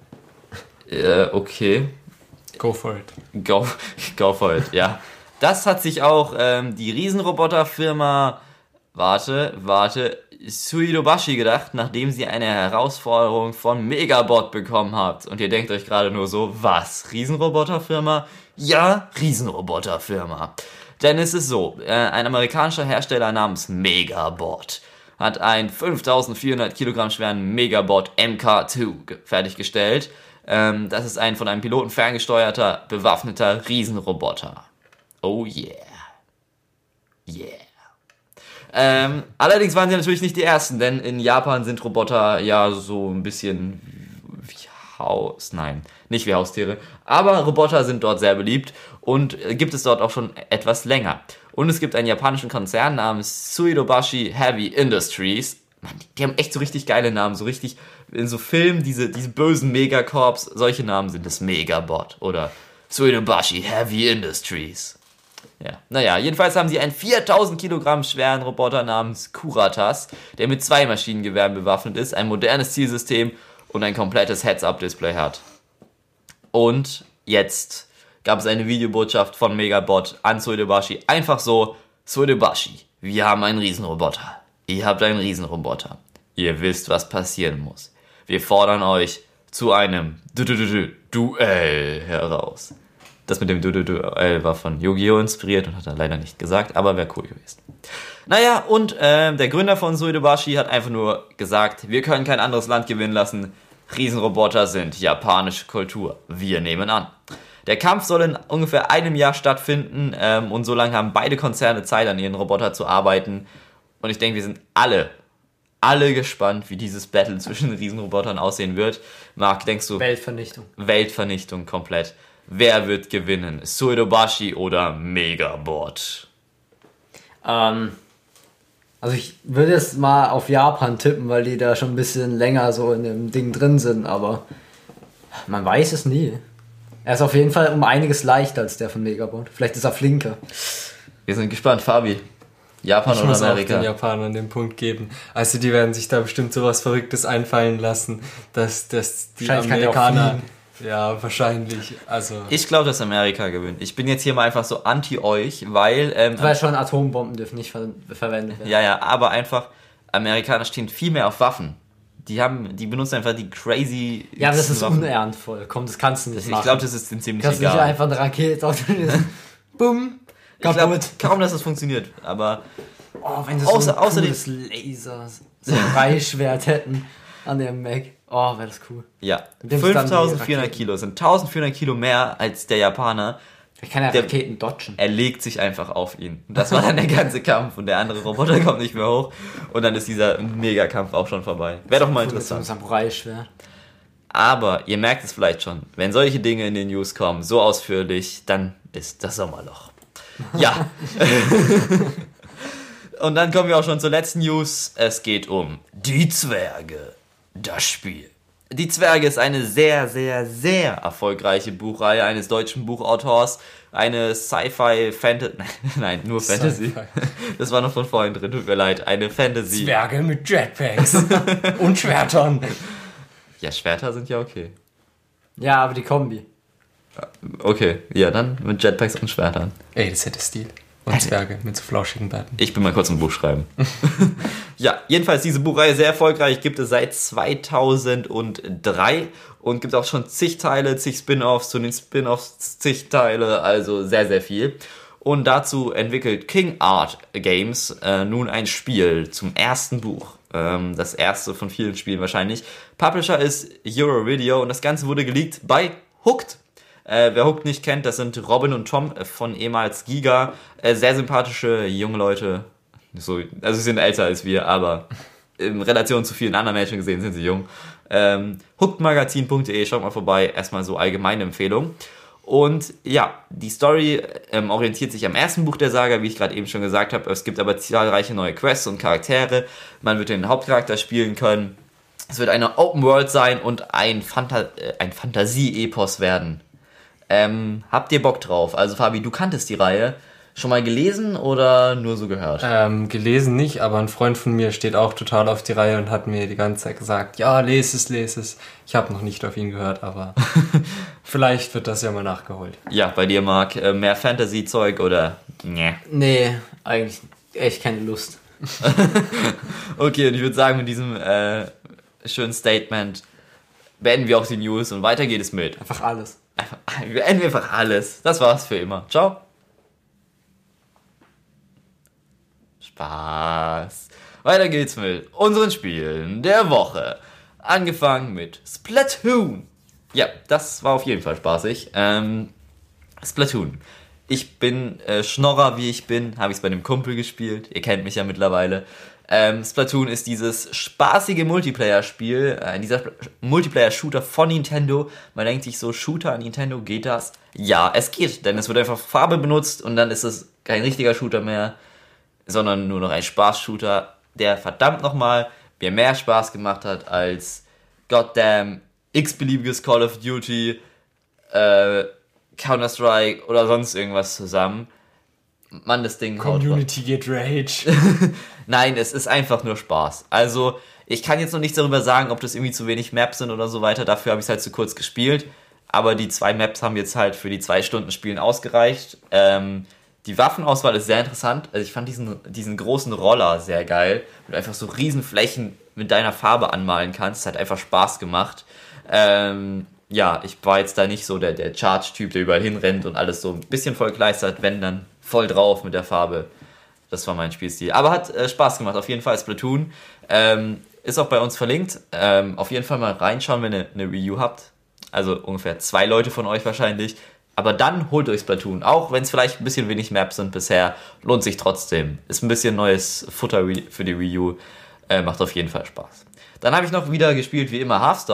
Äh, okay. Go for it. Go, go for it, ja. Das hat sich auch ähm, die Riesenroboterfirma, warte, warte, Suidobashi gedacht, nachdem sie eine Herausforderung von Megabot bekommen hat. Und ihr denkt euch gerade nur so, was? Riesenroboterfirma? Ja, Riesenroboterfirma. Denn es ist so, äh, ein amerikanischer Hersteller namens Megabot hat einen fünftausendvierhundert Kilogramm schweren Megabot M K zwei fertiggestellt. Ähm, das ist ein von einem Piloten ferngesteuerter, bewaffneter Riesenroboter. Oh yeah. Yeah. Ähm, allerdings waren sie natürlich nicht die ersten, denn in Japan sind Roboter ja so ein bisschen wie Haus... Nein, nicht wie Haustiere. Aber Roboter sind dort sehr beliebt und gibt es dort auch schon etwas länger. Und es gibt einen japanischen Konzern namens Suidobashi Heavy Industries. Mann, die, die haben echt so richtig geile Namen, so richtig in so Filmen, diese, diese bösen Megacorps, solche Namen sind das Megabot oder Suidobashi Heavy Industries. Ja, naja, jedenfalls haben sie einen viertausend Kilogramm schweren Roboter namens Kuratas, der mit zwei Maschinengewehren bewaffnet ist, ein modernes Zielsystem und ein komplettes Heads-Up-Display hat. Und jetzt gab es eine Videobotschaft von Megabot an Suidobashi. Einfach so, Suidobashi, wir haben einen Riesenroboter. Ihr habt einen Riesenroboter. Ihr wisst, was passieren muss. Wir fordern euch zu einem Duell heraus. Das mit dem Duell war von Yu-Gi-Oh! Inspiriert und hat er leider nicht gesagt, aber wäre cool gewesen. Naja, und äh, der Gründer von Suidobashi hat einfach nur gesagt, wir können kein anderes Land gewinnen lassen. Riesenroboter sind japanische Kultur. Wir nehmen an. Der Kampf soll in ungefähr einem Jahr stattfinden ähm, und so lange haben beide Konzerne Zeit, an ihren Roboter zu arbeiten. Und ich denke, wir sind alle, alle gespannt, wie dieses Battle zwischen den Riesenrobotern aussehen wird. Marc, denkst du... Weltvernichtung. Weltvernichtung komplett. Wer wird gewinnen? Suidobashi oder Megabot? Ähm, Also ich würde jetzt mal auf Japan tippen, weil die da schon ein bisschen länger so in dem Ding drin sind, aber man weiß es nie. Er ist auf jeden Fall um einiges leichter als der von Megabot. Vielleicht ist er flinker. Wir sind gespannt, Fabi. Japan Ich oder muss auch Amerika? den Japanern den Punkt geben. Also die werden sich da bestimmt sowas Verrücktes einfallen lassen, dass, dass die Wahrscheinlich kann der auch Amerikaner... Ja, wahrscheinlich. Also Ich glaube, dass Amerika gewinnt. Ich bin jetzt hier mal einfach so anti euch, weil... Ähm, Weil schon Atombomben dürfen nicht ver verwendet werden. ja, ja, aber einfach, Amerikaner stehen viel mehr auf Waffen. Die haben, die benutzen einfach die crazy... Ja, aber das ist Waffen. unehrenvoll. Komm, das kannst du nicht Ich machen. glaube, das ist denen ziemlich kannst du nicht egal. einfach eine Rakete auf den Bumm. Ich glaube Kaputt. kaum, dass das funktioniert, aber... Oh, wenn sie Außer- so ein außerdem- cooles Laser, so ein Reichschwert hätten an dem Mac. Oh, wäre das cool. Ja, Mit dem ist dann die fünftausendvierhundert Raketen. Kilo sind eintausendvierhundert Kilo mehr als der Japaner. Ich kann ja Der- Raketen dodgen. Er legt sich einfach auf ihn. Und das war dann der ganze Kampf und der andere Roboter kommt nicht mehr hoch. Und dann ist dieser Megakampf auch schon vorbei. Wäre doch mal Mit so einem interessant. Samurai-Schwert. Aber ihr merkt es vielleicht schon, wenn solche Dinge in den News kommen, so ausführlich, dann ist das Sommerloch. Ja. Und dann kommen wir auch schon zur letzten News. Es geht um Die Zwerge, das Spiel. Die Zwerge ist eine sehr, sehr, sehr erfolgreiche Buchreihe eines deutschen Buchautors. Eine Sci-Fi, Fantasy, nein, nur Fantasy. Sci-Fi. Das war noch von vorhin drin, tut mir leid. Eine Fantasy. Zwerge mit Jetpacks und Schwertern. Ja, Schwerter sind ja okay. Ja, aber die Kombi. Okay, ja, dann mit Jetpacks und Schwertern. Ey, das hätte Stil. Und Zwerge mit so flauschigen Bärten. Ich bin mal kurz ein Buch schreiben. Ja, jedenfalls diese Buchreihe sehr erfolgreich, gibt es seit zweitausenddrei und gibt auch schon zig Teile, zig Spin-Offs, zu den Spin-Offs zig Teile, also sehr, sehr viel. Und dazu entwickelt King Art Games äh, nun ein Spiel zum ersten Buch. Ähm, das erste von vielen Spielen wahrscheinlich. Publisher ist Eurovideo und das Ganze wurde geleakt bei Hooked. Äh, wer Hooked nicht kennt, das sind Robin und Tom von ehemals Giga. Äh, sehr sympathische junge Leute. So, also sie sind älter als wir, aber in Relation zu vielen anderen Menschen gesehen sind sie jung. Ähm, hookedmagazin punkt de, schaut mal vorbei. Erstmal so allgemeine Empfehlung. Und ja, die Story ähm, orientiert sich am ersten Buch der Saga, wie ich gerade eben schon gesagt habe. Es gibt aber zahlreiche neue Quests und Charaktere. Man wird den Hauptcharakter spielen können. Es wird eine Open World sein und ein, Phanta- äh, ein Fantasie-Epos werden. Ähm, habt ihr Bock drauf? Also Fabi, du kanntest die Reihe. Schon mal gelesen oder nur so gehört? Ähm, gelesen nicht, aber ein Freund von mir steht auch total auf die Reihe und hat mir die ganze Zeit gesagt, ja, lese es, lese es. Ich habe noch nicht auf ihn gehört, aber vielleicht wird das ja mal nachgeholt. Ja, bei dir, Marc, äh, mehr Fantasy-Zeug oder? Nee. Nee, eigentlich echt keine Lust. Okay, und ich würde sagen, mit diesem äh, schönen Statement beenden wir auch die News und weiter geht es mit. Einfach alles. Einfach, wir beenden einfach alles. Das war's für immer. Ciao. Spaß. Weiter geht's mit unseren Spielen der Woche. Angefangen mit Splatoon. Ja, das war auf jeden Fall spaßig. Ähm, Splatoon. Ich bin äh, Schnorrer, wie ich bin, habe ich es bei einem Kumpel gespielt. Ihr kennt mich ja mittlerweile. Ähm, Splatoon ist dieses spaßige Multiplayer-Spiel, äh, dieser Sp- Multiplayer-Shooter von Nintendo. Man denkt sich so, Shooter an Nintendo, geht das? Ja, es geht, denn es wird einfach Farbe benutzt und dann ist es kein richtiger Shooter mehr, sondern nur noch ein Spaß-Shooter, der verdammt nochmal mir mehr Spaß gemacht hat als goddamn x-beliebiges Call of Duty, äh, Counter-Strike oder sonst irgendwas zusammen. Mann, das Ding haut Community get rage. Nein, es ist einfach nur Spaß. Also, ich kann jetzt noch nichts darüber sagen, ob das irgendwie zu wenig Maps sind oder so weiter. Dafür habe ich es halt zu kurz gespielt. Aber die zwei Maps haben jetzt halt für die zwei Stunden Spielen ausgereicht. Ähm, die Waffenauswahl ist sehr interessant. Also ich fand diesen, diesen großen Roller sehr geil. Wo du einfach so riesen Flächen mit deiner Farbe anmalen kannst. Das hat einfach Spaß gemacht. Ähm, ja, ich war jetzt da nicht so der, der Charge-Typ, der überall hinrennt und alles so ein bisschen voll kleistert, wenn dann voll drauf mit der Farbe. Das war mein Spielstil. Aber hat äh, Spaß gemacht, auf jeden Fall Splatoon. Ähm, ist auch bei uns verlinkt. Ähm, auf jeden Fall mal reinschauen, wenn ihr eine Wii U habt. Also ungefähr zwei Leute von euch wahrscheinlich. Aber dann holt euch Splatoon. Auch wenn es vielleicht ein bisschen wenig Maps sind bisher, lohnt sich trotzdem. Ist ein bisschen neues Futter für die Wii U. Äh, macht auf jeden Fall Spaß. Dann habe ich noch wieder gespielt, wie immer, Hearthstone.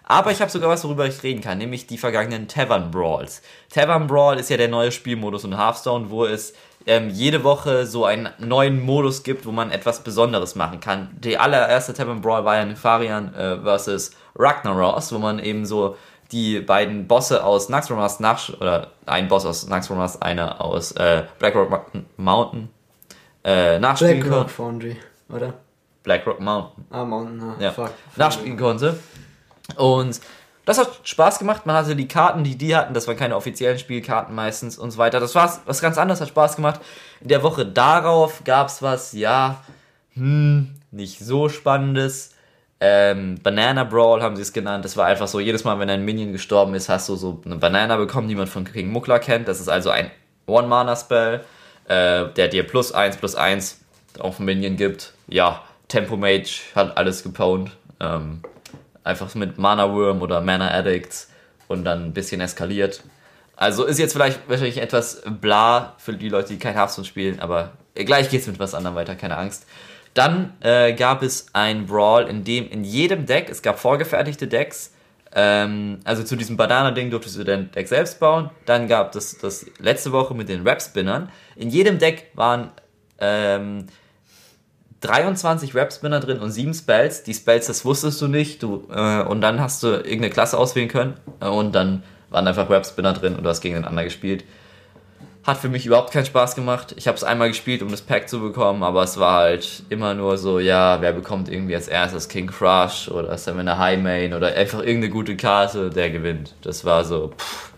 Aber ich habe sogar was, worüber ich reden kann, nämlich die vergangenen Tavern Brawls. Tavern Brawl ist ja der neue Spielmodus in Hearthstone, wo es ähm, jede Woche so einen neuen Modus gibt, wo man etwas Besonderes machen kann. Die allererste Tavern Brawl war ja Nefarian äh, versus Ragnaros, wo man eben so die beiden Bosse aus Naxxramas nach oder ein Boss aus Naxxramas, einer aus äh, Blackrock Mountain äh, nachspielen konnte. Blackrock Foundry, oder? Blackrock Mountain. Ah, Mountain, ah, ja. fuck. Nachspielen konnte. Und das hat Spaß gemacht. Man hatte die Karten, die die hatten. Das waren keine offiziellen Spielkarten meistens und so weiter. Das war was ganz anderes, hat Spaß gemacht. In der Woche darauf gab es was, ja, hm, nicht so Spannendes. Ähm, Banana Brawl haben sie es genannt. Das war einfach so, jedes Mal, wenn ein Minion gestorben ist, hast du so eine Banana bekommen, die man von King Mukla kennt. Das ist also ein One-Mana-Spell, äh, der dir plus eins, plus eins auf ein Minion gibt. Ja, Tempo Mage hat alles gepwned. Ähm, einfach mit Mana Worm oder Mana Addict und dann ein bisschen eskaliert. Also ist jetzt vielleicht wahrscheinlich etwas bla für die Leute, die kein Hearthstone spielen, aber gleich geht's mit was anderem weiter, keine Angst. Dann äh, gab es ein Brawl, in dem in jedem Deck, es gab vorgefertigte Decks, ähm, also zu diesem Banana-Ding durftest du dein Deck selbst bauen. Dann gab es das letzte Woche mit den Rap-Spinnern. In jedem Deck waren ähm, dreiundzwanzig Rap-Spinner drin und sieben Spells. Die Spells, das wusstest du nicht. Du, äh, und dann hast du irgendeine Klasse auswählen können. Äh, und dann waren einfach Rap-Spinner drin und du hast gegeneinander gespielt. Hat für mich überhaupt keinen Spaß gemacht. Ich habe es einmal gespielt, um das Pack zu bekommen, aber es war halt immer nur so, ja, wer bekommt irgendwie als erstes King Crush oder Stamina High Main oder einfach irgendeine gute Karte, der gewinnt. Das war so, pff.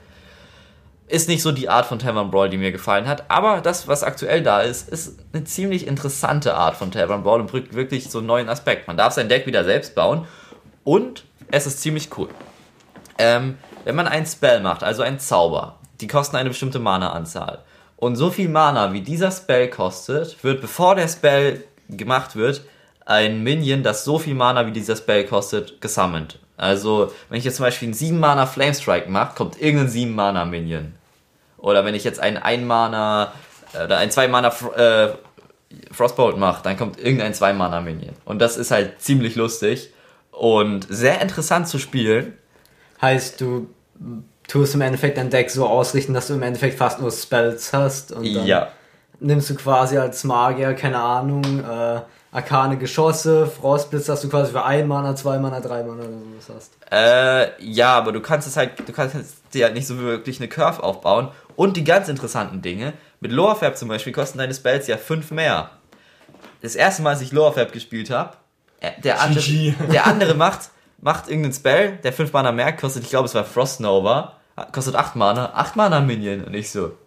Ist nicht so die Art von Tavern Brawl, die mir gefallen hat, aber das, was aktuell da ist, ist eine ziemlich interessante Art von Tavern Brawl und bringt wirklich so einen neuen Aspekt. Man darf sein Deck wieder selbst bauen und es ist ziemlich cool. Ähm, wenn man einen Spell macht, also einen Zauber, die kosten eine bestimmte Mana-Anzahl. Und so viel Mana, wie dieser Spell kostet, wird, bevor der Spell gemacht wird, ein Minion, das so viel Mana, wie dieser Spell kostet, gesammelt. Also, wenn ich jetzt zum Beispiel einen sieben Mana Flamestrike mache, kommt irgendein sieben Mana Minion. Oder wenn ich jetzt einen ein Mana oder ein zwei Mana äh, Frostbolt mache, dann kommt irgendein zwei Mana Minion. Und das ist halt ziemlich lustig und sehr interessant zu spielen. Heißt, du tust im Endeffekt dein Deck so ausrichten, dass du im Endeffekt fast nur Spells hast und dann ja. nimmst du quasi als Magier, keine Ahnung, äh, arkane Geschosse, Frostblitz, dass du quasi für ein Mana, zwei Mana, drei Mana oder sowas hast. Äh, ja, aber du kannst es halt, du kannst dir halt nicht so wirklich eine Curve aufbauen. Und die ganz interessanten Dinge, mit Lowerfab zum Beispiel kosten deine Spells ja fünf mehr. Das erste Mal, als ich Lowerfab gespielt habe, der andere, der andere macht, macht irgendeinen Spell, der fünf Mana mehr kostet, ich glaube es war Frost Nova, kostet acht Mana, acht Mana Minion. Und ich so,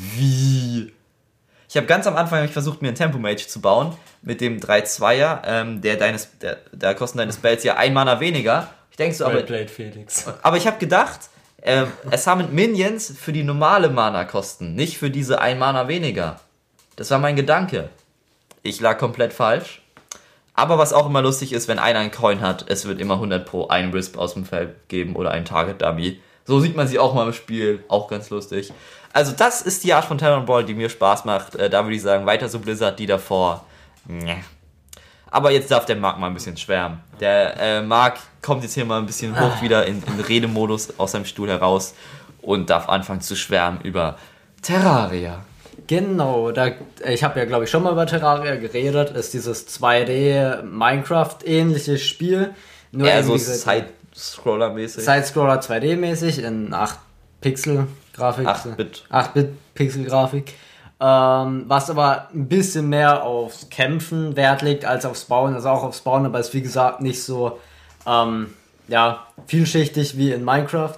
wie? Ich habe ganz am Anfang hab ich versucht, mir einen Tempo Mage zu bauen, mit dem drei Zweier, ähm, der deines, der, da kosten deine Spells ja ein Mana weniger. Ich denke so, aber, Felix. aber ich habe gedacht, äh, es haben Minions für die normale Mana-Kosten, nicht für diese ein Mana weniger. Das war mein Gedanke. Ich lag komplett falsch. Aber was auch immer lustig ist, wenn einer einen Coin hat, es wird immer hundert pro einen Wisp aus dem Feld geben oder ein Target Dummy. So sieht man sie auch mal im Spiel, auch ganz lustig. Also das ist die Art von Tavern Brawl, die mir Spaß macht. Äh, da würde ich sagen, weiter so Blizzard, die davor. Nee. Aber jetzt darf der Marc mal ein bisschen schwärmen. Der äh, Marc kommt jetzt hier mal ein bisschen hoch wieder in, in Redemodus aus seinem Stuhl heraus und darf anfangen zu schwärmen über Terraria. Genau, da, ich habe ja glaube ich schon mal über Terraria geredet, ist dieses zwei D Minecraft-ähnliches Spiel. Nur eher so Side-Scroller-mäßig. Side-Scroller zwei D-mäßig in acht Pixel Grafik. acht Bit. acht Bit Pixel Grafik. Ähm, was aber ein bisschen mehr aufs Kämpfen Wert legt als aufs Bauen, also auch aufs Bauen, aber ist wie gesagt nicht so ähm, ja, vielschichtig wie in Minecraft.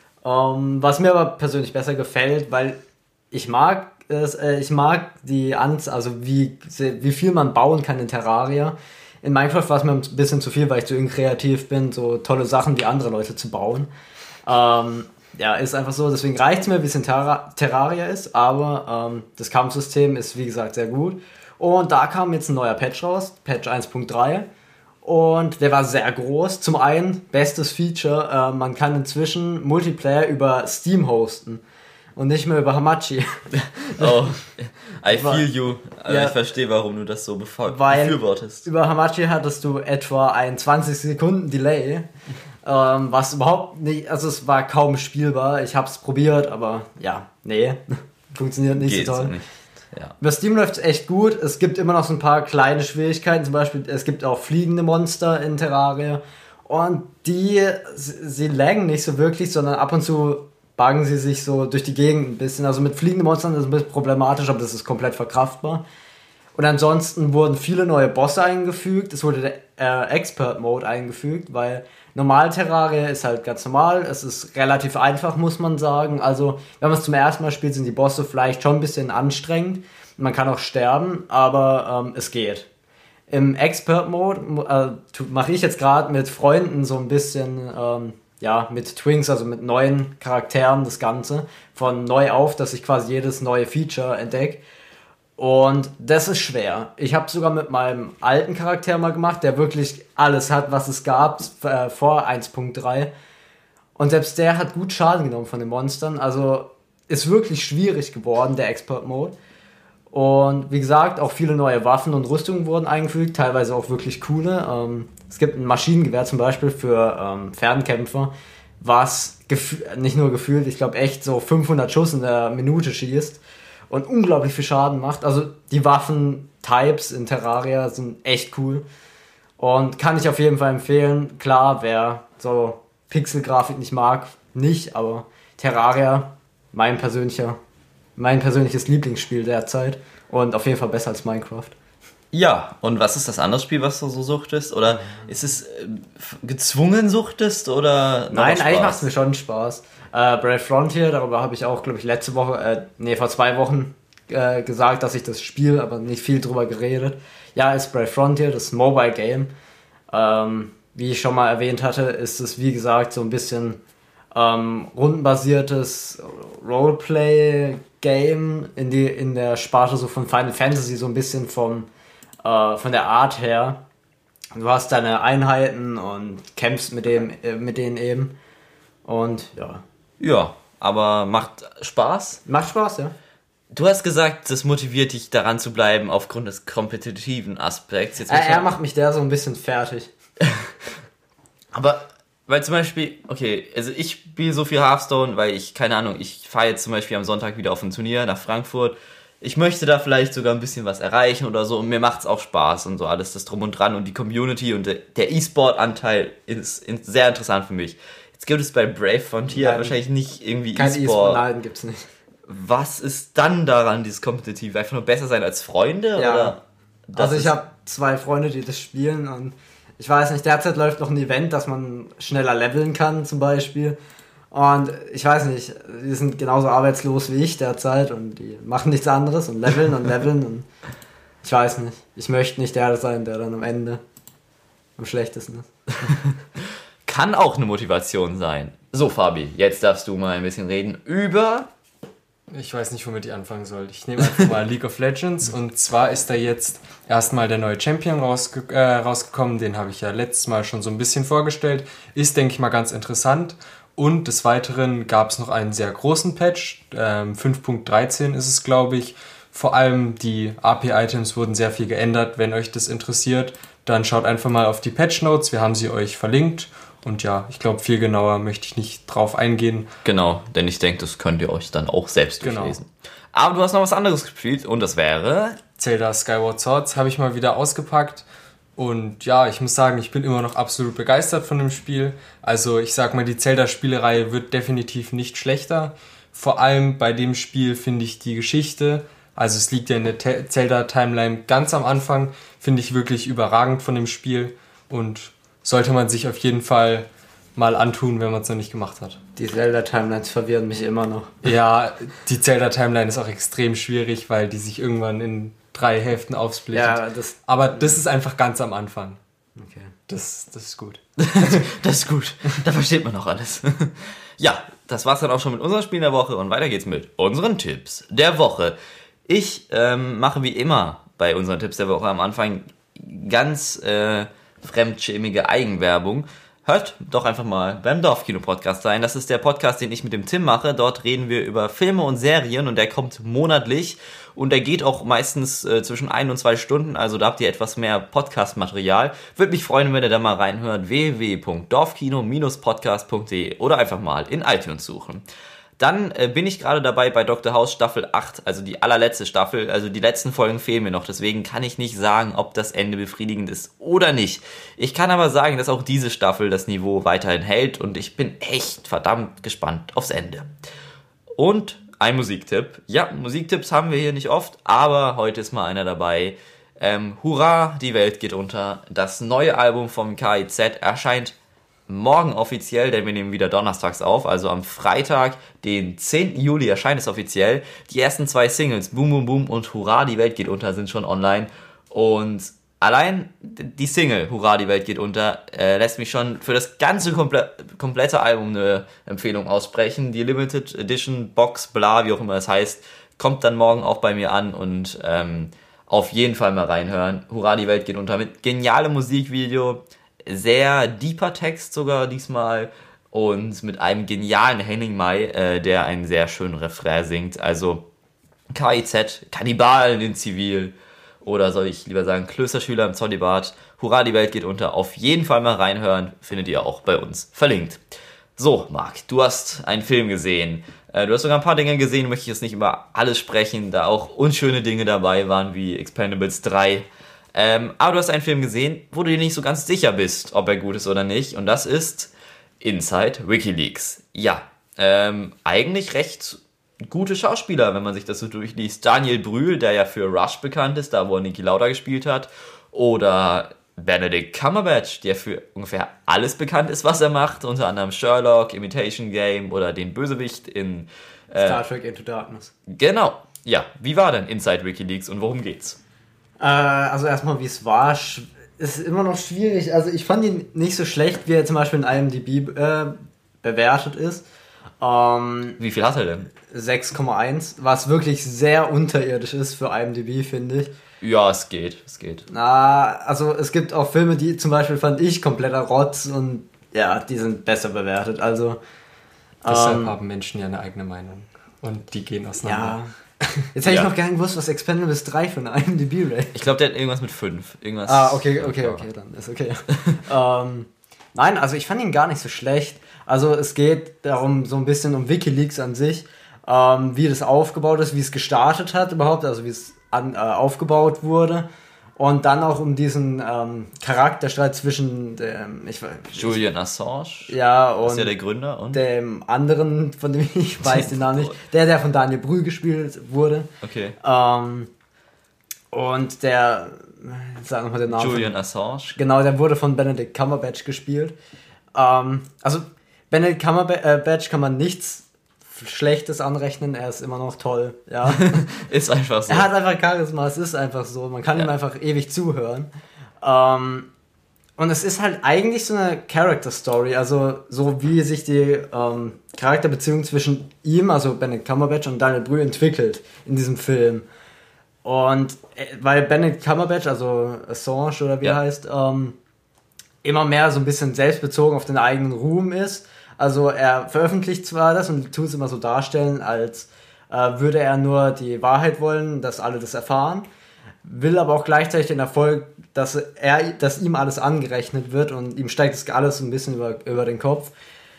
Ähm, was mir aber persönlich besser gefällt, weil ich mag es, äh, ich mag die Anzahl, also wie, wie viel man bauen kann in Terraria. In Minecraft war es mir ein bisschen zu viel, weil ich zu unkreativ bin, so tolle Sachen wie andere Leute zu bauen. Ähm, Ja, ist einfach so, deswegen reicht es mir, wie es in Terra- Terraria ist, aber ähm, das Kampfsystem ist, wie gesagt, sehr gut. Und da kam jetzt ein neuer Patch raus, Patch eins Punkt drei, und der war sehr groß. Zum einen, bestes Feature, äh, man kann inzwischen Multiplayer über Steam hosten und nicht mehr über Hamachi. Oh, I feel you. Also ja, ich verstehe, warum du das so befür- weil befürwortest. Über Hamachi hattest du etwa ein zwanzig Sekunden Delay. Ähm, was überhaupt nicht, also es war kaum spielbar. Ich habe es probiert, aber ja, nee, funktioniert nicht Geht so toll. nicht. Ja. Bei Steam läuft es echt gut. Es gibt immer noch so ein paar kleine Schwierigkeiten. Zum Beispiel, es gibt auch fliegende Monster in Terraria. Und die, sie, sie laggen nicht so wirklich, sondern ab und zu buggen sie sich so durch die Gegend ein bisschen. Also mit fliegenden Monstern ist es ein bisschen problematisch, aber das ist komplett verkraftbar. Und ansonsten wurden viele neue Bosse eingefügt. Es wurde der äh, Expert-Mode eingefügt, weil normal Terraria ist halt ganz normal. Es ist relativ einfach, muss man sagen. Also, wenn man es zum ersten Mal spielt, sind die Bosse vielleicht schon ein bisschen anstrengend. Man kann auch sterben, aber ähm, es geht. Im Expert-Mode äh, mache ich jetzt gerade mit Freunden so ein bisschen, ähm, ja, mit Twinks, also mit neuen Charakteren das Ganze. Von neu auf, dass ich quasi jedes neue Feature entdecke. Und das ist schwer. Ich habe sogar mit meinem alten Charakter mal gemacht, der wirklich alles hat, was es gab äh, vor eins Punkt drei. Und selbst der hat gut Schaden genommen von den Monstern. Also ist wirklich schwierig geworden, der Expert-Mode. Und wie gesagt, auch viele neue Waffen und Rüstungen wurden eingefügt, teilweise auch wirklich coole. Ähm, es gibt ein Maschinengewehr zum Beispiel für ähm, Fernkämpfer, was gef- nicht nur gefühlt, ich glaube echt so fünfhundert Schuss in der Minute schießt. Und unglaublich viel Schaden macht. Also die Waffen-Types in Terraria sind echt cool. Und kann ich auf jeden Fall empfehlen. Klar, wer so Pixelgrafik nicht mag, nicht. Aber Terraria, mein persönlicher, mein persönliches Lieblingsspiel derzeit. Und auf jeden Fall besser als Minecraft. Ja, und was ist das andere Spiel, was du so suchtest? Oder ist es äh, gezwungen suchtest? Oder Nein, eigentlich macht es mir schon Spaß. Äh, Brave Frontier, darüber habe ich auch, glaube ich, letzte Woche, äh, nee, vor zwei Wochen äh, gesagt, dass ich das spiele, aber nicht viel drüber geredet. Ja, ist Brave Frontier, das Mobile Game. Ähm, wie ich schon mal erwähnt hatte, ist es, wie gesagt, so ein bisschen ähm, rundenbasiertes Roleplay-Game in, die, in der Sparte so von Final Fantasy, so ein bisschen vom, äh, von der Art her. Du hast deine Einheiten und kämpfst mit, dem, äh, mit denen eben. Und ja. Ja, aber macht Spaß? Macht Spaß, ja. Du hast gesagt, das motiviert dich daran zu bleiben aufgrund des kompetitiven Aspekts. Jetzt Er, er macht mich der so ein bisschen fertig. Aber, weil zum Beispiel, okay, also ich spiele so viel Hearthstone, weil ich, keine Ahnung, ich fahre jetzt zum Beispiel am Sonntag wieder auf ein Turnier nach Frankfurt. Ich möchte da vielleicht sogar ein bisschen was erreichen oder so und mir macht's auch Spaß und so alles das Drum und Dran und die Community und der, der E-Sport-Anteil ist, ist sehr interessant für mich. Jetzt gibt es bei Brave Frontier Nein. wahrscheinlich nicht irgendwie Kein E-Sport. E-Sport, nein, gibt's nicht. Was ist dann daran, dieses Kompetitive? Einfach nur besser sein als Freunde? Ja. Oder Also ich habe zwei Freunde, die das spielen und ich weiß nicht, derzeit läuft noch ein Event, dass man schneller leveln kann zum Beispiel. Und ich weiß nicht, die sind genauso arbeitslos wie ich derzeit und die machen nichts anderes und leveln und leveln und ich weiß nicht. Ich möchte nicht der sein, der dann am Ende am schlechtesten ist. Kann auch eine Motivation sein. So, Fabi, jetzt darfst du mal ein bisschen reden über... Ich weiß nicht, womit ich anfangen soll. Ich nehme einfach mal League of Legends und zwar ist da jetzt erstmal der neue Champion rausge- äh, rausgekommen, den habe ich ja letztes Mal schon so ein bisschen vorgestellt. Ist, denke ich mal, ganz interessant und des Weiteren gab es noch einen sehr großen Patch, ähm, fünf Punkt dreizehn ist es, glaube ich. Vor allem die A P-Items wurden sehr viel geändert. Wenn euch das interessiert, dann schaut einfach mal auf die Patch Notes, wir haben sie euch verlinkt. Und ja, ich glaube, viel genauer möchte ich nicht drauf eingehen. Genau, denn ich denke, das könnt ihr euch dann auch selbst Genau. durchlesen. Aber du hast noch was anderes gespielt und das wäre... Zelda Skyward Swords habe ich mal wieder ausgepackt. Und ja, ich muss sagen, ich bin immer noch absolut begeistert von dem Spiel. Also ich sag mal, die Zelda-Spielereihe wird definitiv nicht schlechter. Vor allem bei dem Spiel finde ich die Geschichte, also es liegt ja in der Te- Zelda-Timeline ganz am Anfang, finde ich wirklich überragend von dem Spiel. Und sollte man sich auf jeden Fall mal antun, wenn man es noch nicht gemacht hat. Die Zelda-Timelines verwirren mich immer noch. Ja, die Zelda-Timeline ist auch extrem schwierig, weil die sich irgendwann in drei Hälften aufsplittet. Ja, das... Aber das ist einfach ganz am Anfang. Okay. Das, das ist gut. Das ist gut, da versteht man noch alles. Ja, das war's dann auch schon mit unseren Spielen der Woche und weiter geht's mit unseren Tipps der Woche. Ich ähm, mache wie immer bei unseren Tipps der Woche am Anfang ganz... Äh, fremdschämige Eigenwerbung. hört doch einfach mal beim Dorfkino-Podcast rein. Das ist der Podcast, den ich mit dem Tim mache. Dort reden wir über Filme und Serien und der kommt monatlich und der geht auch meistens äh, zwischen ein und zwei Stunden, also da habt ihr etwas mehr Podcast-Material. Würde mich freuen, wenn ihr da mal reinhört. w w w punkt dorfkino Bindestrich podcast punkt d e oder einfach mal in iTunes suchen. Dann äh, bin ich gerade dabei bei Doktor House Staffel acht, also die allerletzte Staffel, also die letzten Folgen fehlen mir noch, deswegen kann ich nicht sagen, ob das Ende befriedigend ist oder nicht. Ich kann aber sagen, dass auch diese Staffel das Niveau weiterhin hält und ich bin echt verdammt gespannt aufs Ende. Und ein Musiktipp. Ja, Musiktipps haben wir hier nicht oft, aber heute ist mal einer dabei. Ähm, Hurra, die Welt geht unter. Das neue Album vom K I Z erscheint morgen offiziell, denn wir nehmen wieder donnerstags auf, also am Freitag, den zehnten Juli erscheint es offiziell. Die ersten zwei Singles, Boom Boom Boom und Hurra, die Welt geht unter, sind schon online. Und allein die Single Hurra, die Welt geht unter äh, lässt mich schon für das ganze komple- komplette Album eine Empfehlung aussprechen. Die Limited Edition Box, bla, wie auch immer das heißt, kommt dann morgen auch bei mir an und ähm, auf jeden Fall mal reinhören. Hurra, die Welt geht unter, mit genialem Musikvideo, sehr deeper Text sogar diesmal und mit einem genialen Henning Mai, äh, der einen sehr schönen Refrain singt. Also K I Z, Kannibalen in Zivil oder soll ich lieber sagen Klösterschüler im Zolibad. Hurra, die Welt geht unter. Auf jeden Fall mal reinhören, findet ihr auch bei uns verlinkt. So, Marc, du hast einen Film gesehen. Äh, du hast sogar ein paar Dinge gesehen, möchte ich jetzt nicht über alles sprechen, da auch unschöne Dinge dabei waren wie Expendables drei. Ähm, aber du hast einen Film gesehen, wo du dir nicht so ganz sicher bist, ob er gut ist oder nicht. Und das ist Inside WikiLeaks. Ja, ähm, eigentlich recht gute Schauspieler, wenn man sich das so durchliest. Daniel Brühl, der ja für Rush bekannt ist, da wo er Niki Lauda gespielt hat. Oder Benedict Cumberbatch, der für ungefähr alles bekannt ist, was er macht. Unter anderem Sherlock, Imitation Game oder den Bösewicht in äh, Star Trek Into Darkness. Genau. Ja, wie war denn Inside WikiLeaks und worum geht's? Äh, also erstmal, wie es war, sch- ist immer noch schwierig. Also ich fand ihn nicht so schlecht, wie er zum Beispiel in I M D B äh, bewertet ist. Ähm, wie viel hat er denn? sechs Komma eins, was wirklich sehr unterirdisch ist für I M D B, finde ich. Ja, es geht, es geht. Na, also es gibt auch Filme, die zum Beispiel fand ich kompletter Rotz und ja, die sind besser bewertet. Also deshalb ähm, haben Menschen ja eine eigene Meinung und die gehen auseinander. Ja. Jetzt hätte ja. ich noch gar nicht gewusst, was Expendables drei für eine I M D B-Rate. Ich glaube, der hat irgendwas mit fünf. Irgendwas. Ah, okay, okay, okay, dann ist okay. ähm, nein, also ich fand ihn gar nicht so schlecht. Also es geht darum, so ein bisschen um WikiLeaks an sich, ähm, wie das aufgebaut ist, wie es gestartet hat überhaupt, also wie es an, äh, aufgebaut wurde. Und dann auch um diesen ähm, Charakterstreit zwischen dem, ich, Julian Assange. Ja, und ist ja der Gründer. Und? dem anderen, von dem ich weiß den Namen nicht, der, der von Daniel Brühl gespielt wurde. Okay. Ähm, und der, sag nochmal den Namen. Julian von, Assange. Genau, der wurde von Benedict Cumberbatch gespielt. Ähm, also, Benedict Cumberbatch kann man nichts Schlechtes anrechnen, er ist immer noch toll, ja. Ist einfach so. Er hat einfach Charisma, es ist einfach so, man kann ja. ihm einfach ewig zuhören. Ähm, und es ist halt eigentlich so eine Character-Story, also so wie sich die ähm, Charakterbeziehung zwischen ihm, also Benedict Cumberbatch und Daniel Brühl entwickelt in diesem Film. Und äh, weil Benedict Cumberbatch, also Assange oder wie ja. er heißt, ähm, immer mehr so ein bisschen selbstbezogen auf den eigenen Ruhm ist. Also er veröffentlicht zwar das und tut es immer so darstellen, als äh, würde er nur die Wahrheit wollen, dass alle das erfahren, will aber auch gleichzeitig den Erfolg, dass er, dass ihm alles angerechnet wird und ihm steigt das alles ein bisschen über, über den Kopf.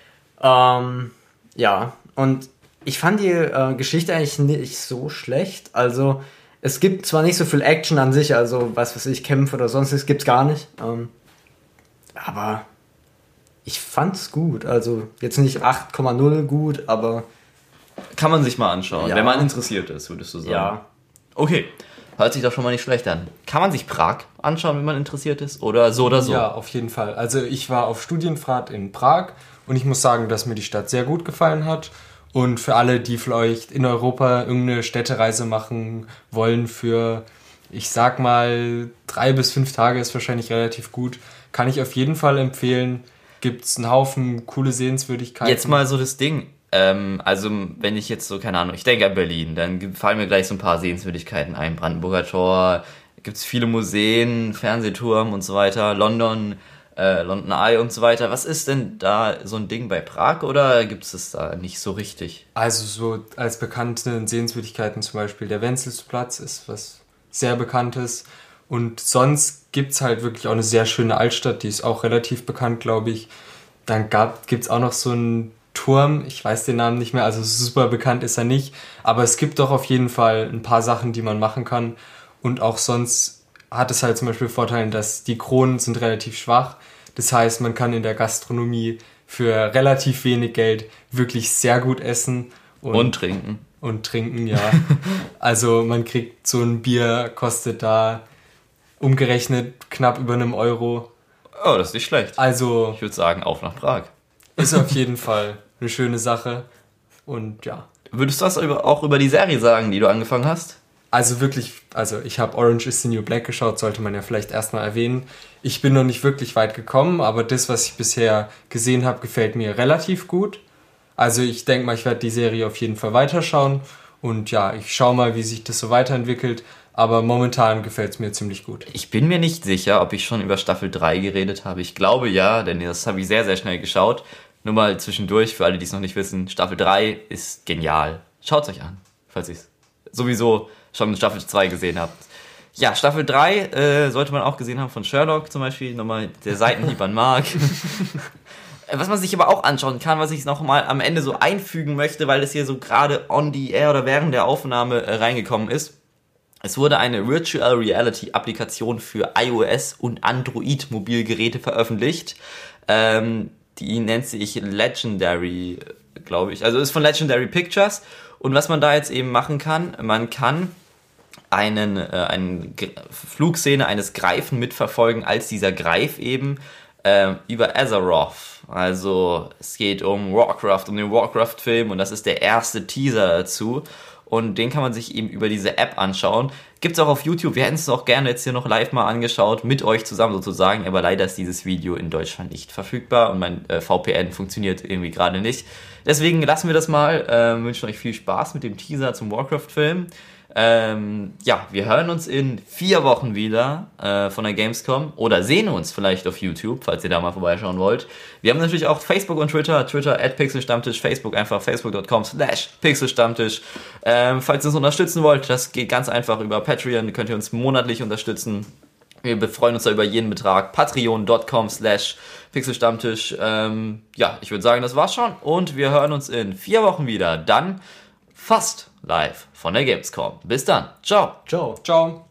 Ähm, ja, und ich fand die äh, Geschichte eigentlich nicht so schlecht. Also es gibt zwar nicht so viel Action an sich, also was weiß ich, Kämpfe oder sonstiges gibt's gar nicht, ähm, aber ich fand's gut, also jetzt nicht acht Komma null gut, aber kann man sich mal anschauen, ja. wenn man interessiert ist, würdest du sagen. Ja. Okay, hört sich doch schon mal nicht schlecht an. Kann man sich Prag anschauen, wenn man interessiert ist? Oder so oder so? Ja, auf jeden Fall. Also ich war auf Studienfahrt in Prag und ich muss sagen, dass mir die Stadt sehr gut gefallen hat. Und für alle, die vielleicht in Europa irgendeine Städtereise machen wollen für, ich sag mal, drei bis fünf Tage ist wahrscheinlich relativ gut, kann ich auf jeden Fall empfehlen. Gibt's einen Haufen coole Sehenswürdigkeiten. Jetzt mal so das Ding. Ähm, also wenn ich jetzt so, keine Ahnung, ich denke an Berlin, dann fallen mir gleich so ein paar Sehenswürdigkeiten ein. Brandenburger Tor, gibt's viele Museen, Fernsehturm und so weiter. London, äh, London Eye und so weiter. Was ist denn da so ein Ding bei Prag oder gibt es das da nicht so richtig? Also so als bekannte Sehenswürdigkeiten zum Beispiel der Wenzelsplatz ist was sehr Bekanntes. Und sonst gibt es halt wirklich auch eine sehr schöne Altstadt, die ist auch relativ bekannt, glaube ich. Dann gibt es auch noch so einen Turm, ich weiß den Namen nicht mehr, also super bekannt ist er nicht. Aber es gibt doch auf jeden Fall ein paar Sachen, die man machen kann. Und auch sonst hat es halt zum Beispiel Vorteile, dass die Kronen sind relativ schwach. Das heißt, man kann in der Gastronomie für relativ wenig Geld wirklich sehr gut essen. Und, und trinken. Und trinken, ja. Also man kriegt so ein Bier, kostet da umgerechnet knapp über einem Euro. Oh, das ist nicht schlecht. Also ich würde sagen, auf nach Prag. Ist auf jeden Fall eine schöne Sache. Und ja. Würdest du das auch über die Serie sagen, die du angefangen hast? Also wirklich, also ich habe Orange is the New Black geschaut, sollte man ja vielleicht erstmal erwähnen. Ich bin noch nicht wirklich weit gekommen, aber das, was ich bisher gesehen habe, gefällt mir relativ gut. Also ich denke mal, ich werde die Serie auf jeden Fall weiterschauen. Und ja, ich schaue mal, wie sich das so weiterentwickelt. Aber momentan gefällt es mir ziemlich gut. Ich bin mir nicht sicher, ob ich schon über Staffel drei geredet habe. Ich glaube ja, denn das habe ich sehr, sehr schnell geschaut. Nur mal zwischendurch, für alle, die es noch nicht wissen, Staffel drei ist genial. Schaut es euch an, falls ihr es sowieso schon Staffel zwei gesehen habt. Ja, Staffel drei äh, sollte man auch gesehen haben von Sherlock zum Beispiel. Nochmal der Seitenhieb an Mark. Was man sich aber auch anschauen kann, was ich noch mal am Ende so einfügen möchte, weil es hier so gerade on the air oder während der Aufnahme äh, reingekommen ist. Es wurde eine Virtual Reality Applikation für iOS und Android Mobilgeräte veröffentlicht. Ähm, die nennt sich Legendary, glaube ich. Also ist von Legendary Pictures. Und was man da jetzt eben machen kann, man kann einen, äh, eine Flugszene eines Greifen mitverfolgen, als dieser Greif eben äh, über Azeroth. Also es geht um Warcraft, um den Warcraft-Film und das ist der erste Teaser dazu. Und den kann man sich eben über diese App anschauen. Gibt's auch auf YouTube. Wir hätten es auch gerne jetzt hier noch live mal angeschaut, mit euch zusammen sozusagen. Aber leider ist dieses Video in Deutschland nicht verfügbar und mein äh, V P N funktioniert irgendwie gerade nicht. Deswegen lassen wir das mal. Äh, wünschen euch viel Spaß mit dem Teaser zum Warcraft-Film. Ähm, ja, wir hören uns in vier Wochen wieder äh, von der Gamescom oder sehen uns vielleicht auf YouTube, falls ihr da mal vorbeischauen wollt. Wir haben natürlich auch Facebook und Twitter, Twitter at Pixelstammtisch, Facebook einfach facebook.com slash Pixelstammtisch. Ähm, falls ihr uns unterstützen wollt, das geht ganz einfach über Patreon, könnt ihr uns monatlich unterstützen. Wir freuen uns da über jeden Betrag. Patreon.com slash Pixelstammtisch. Ähm, ja, ich würde sagen, das war's schon und wir hören uns in vier Wochen wieder. Dann fast live von der Gamescom. Bis dann. Ciao. Ciao. Ciao.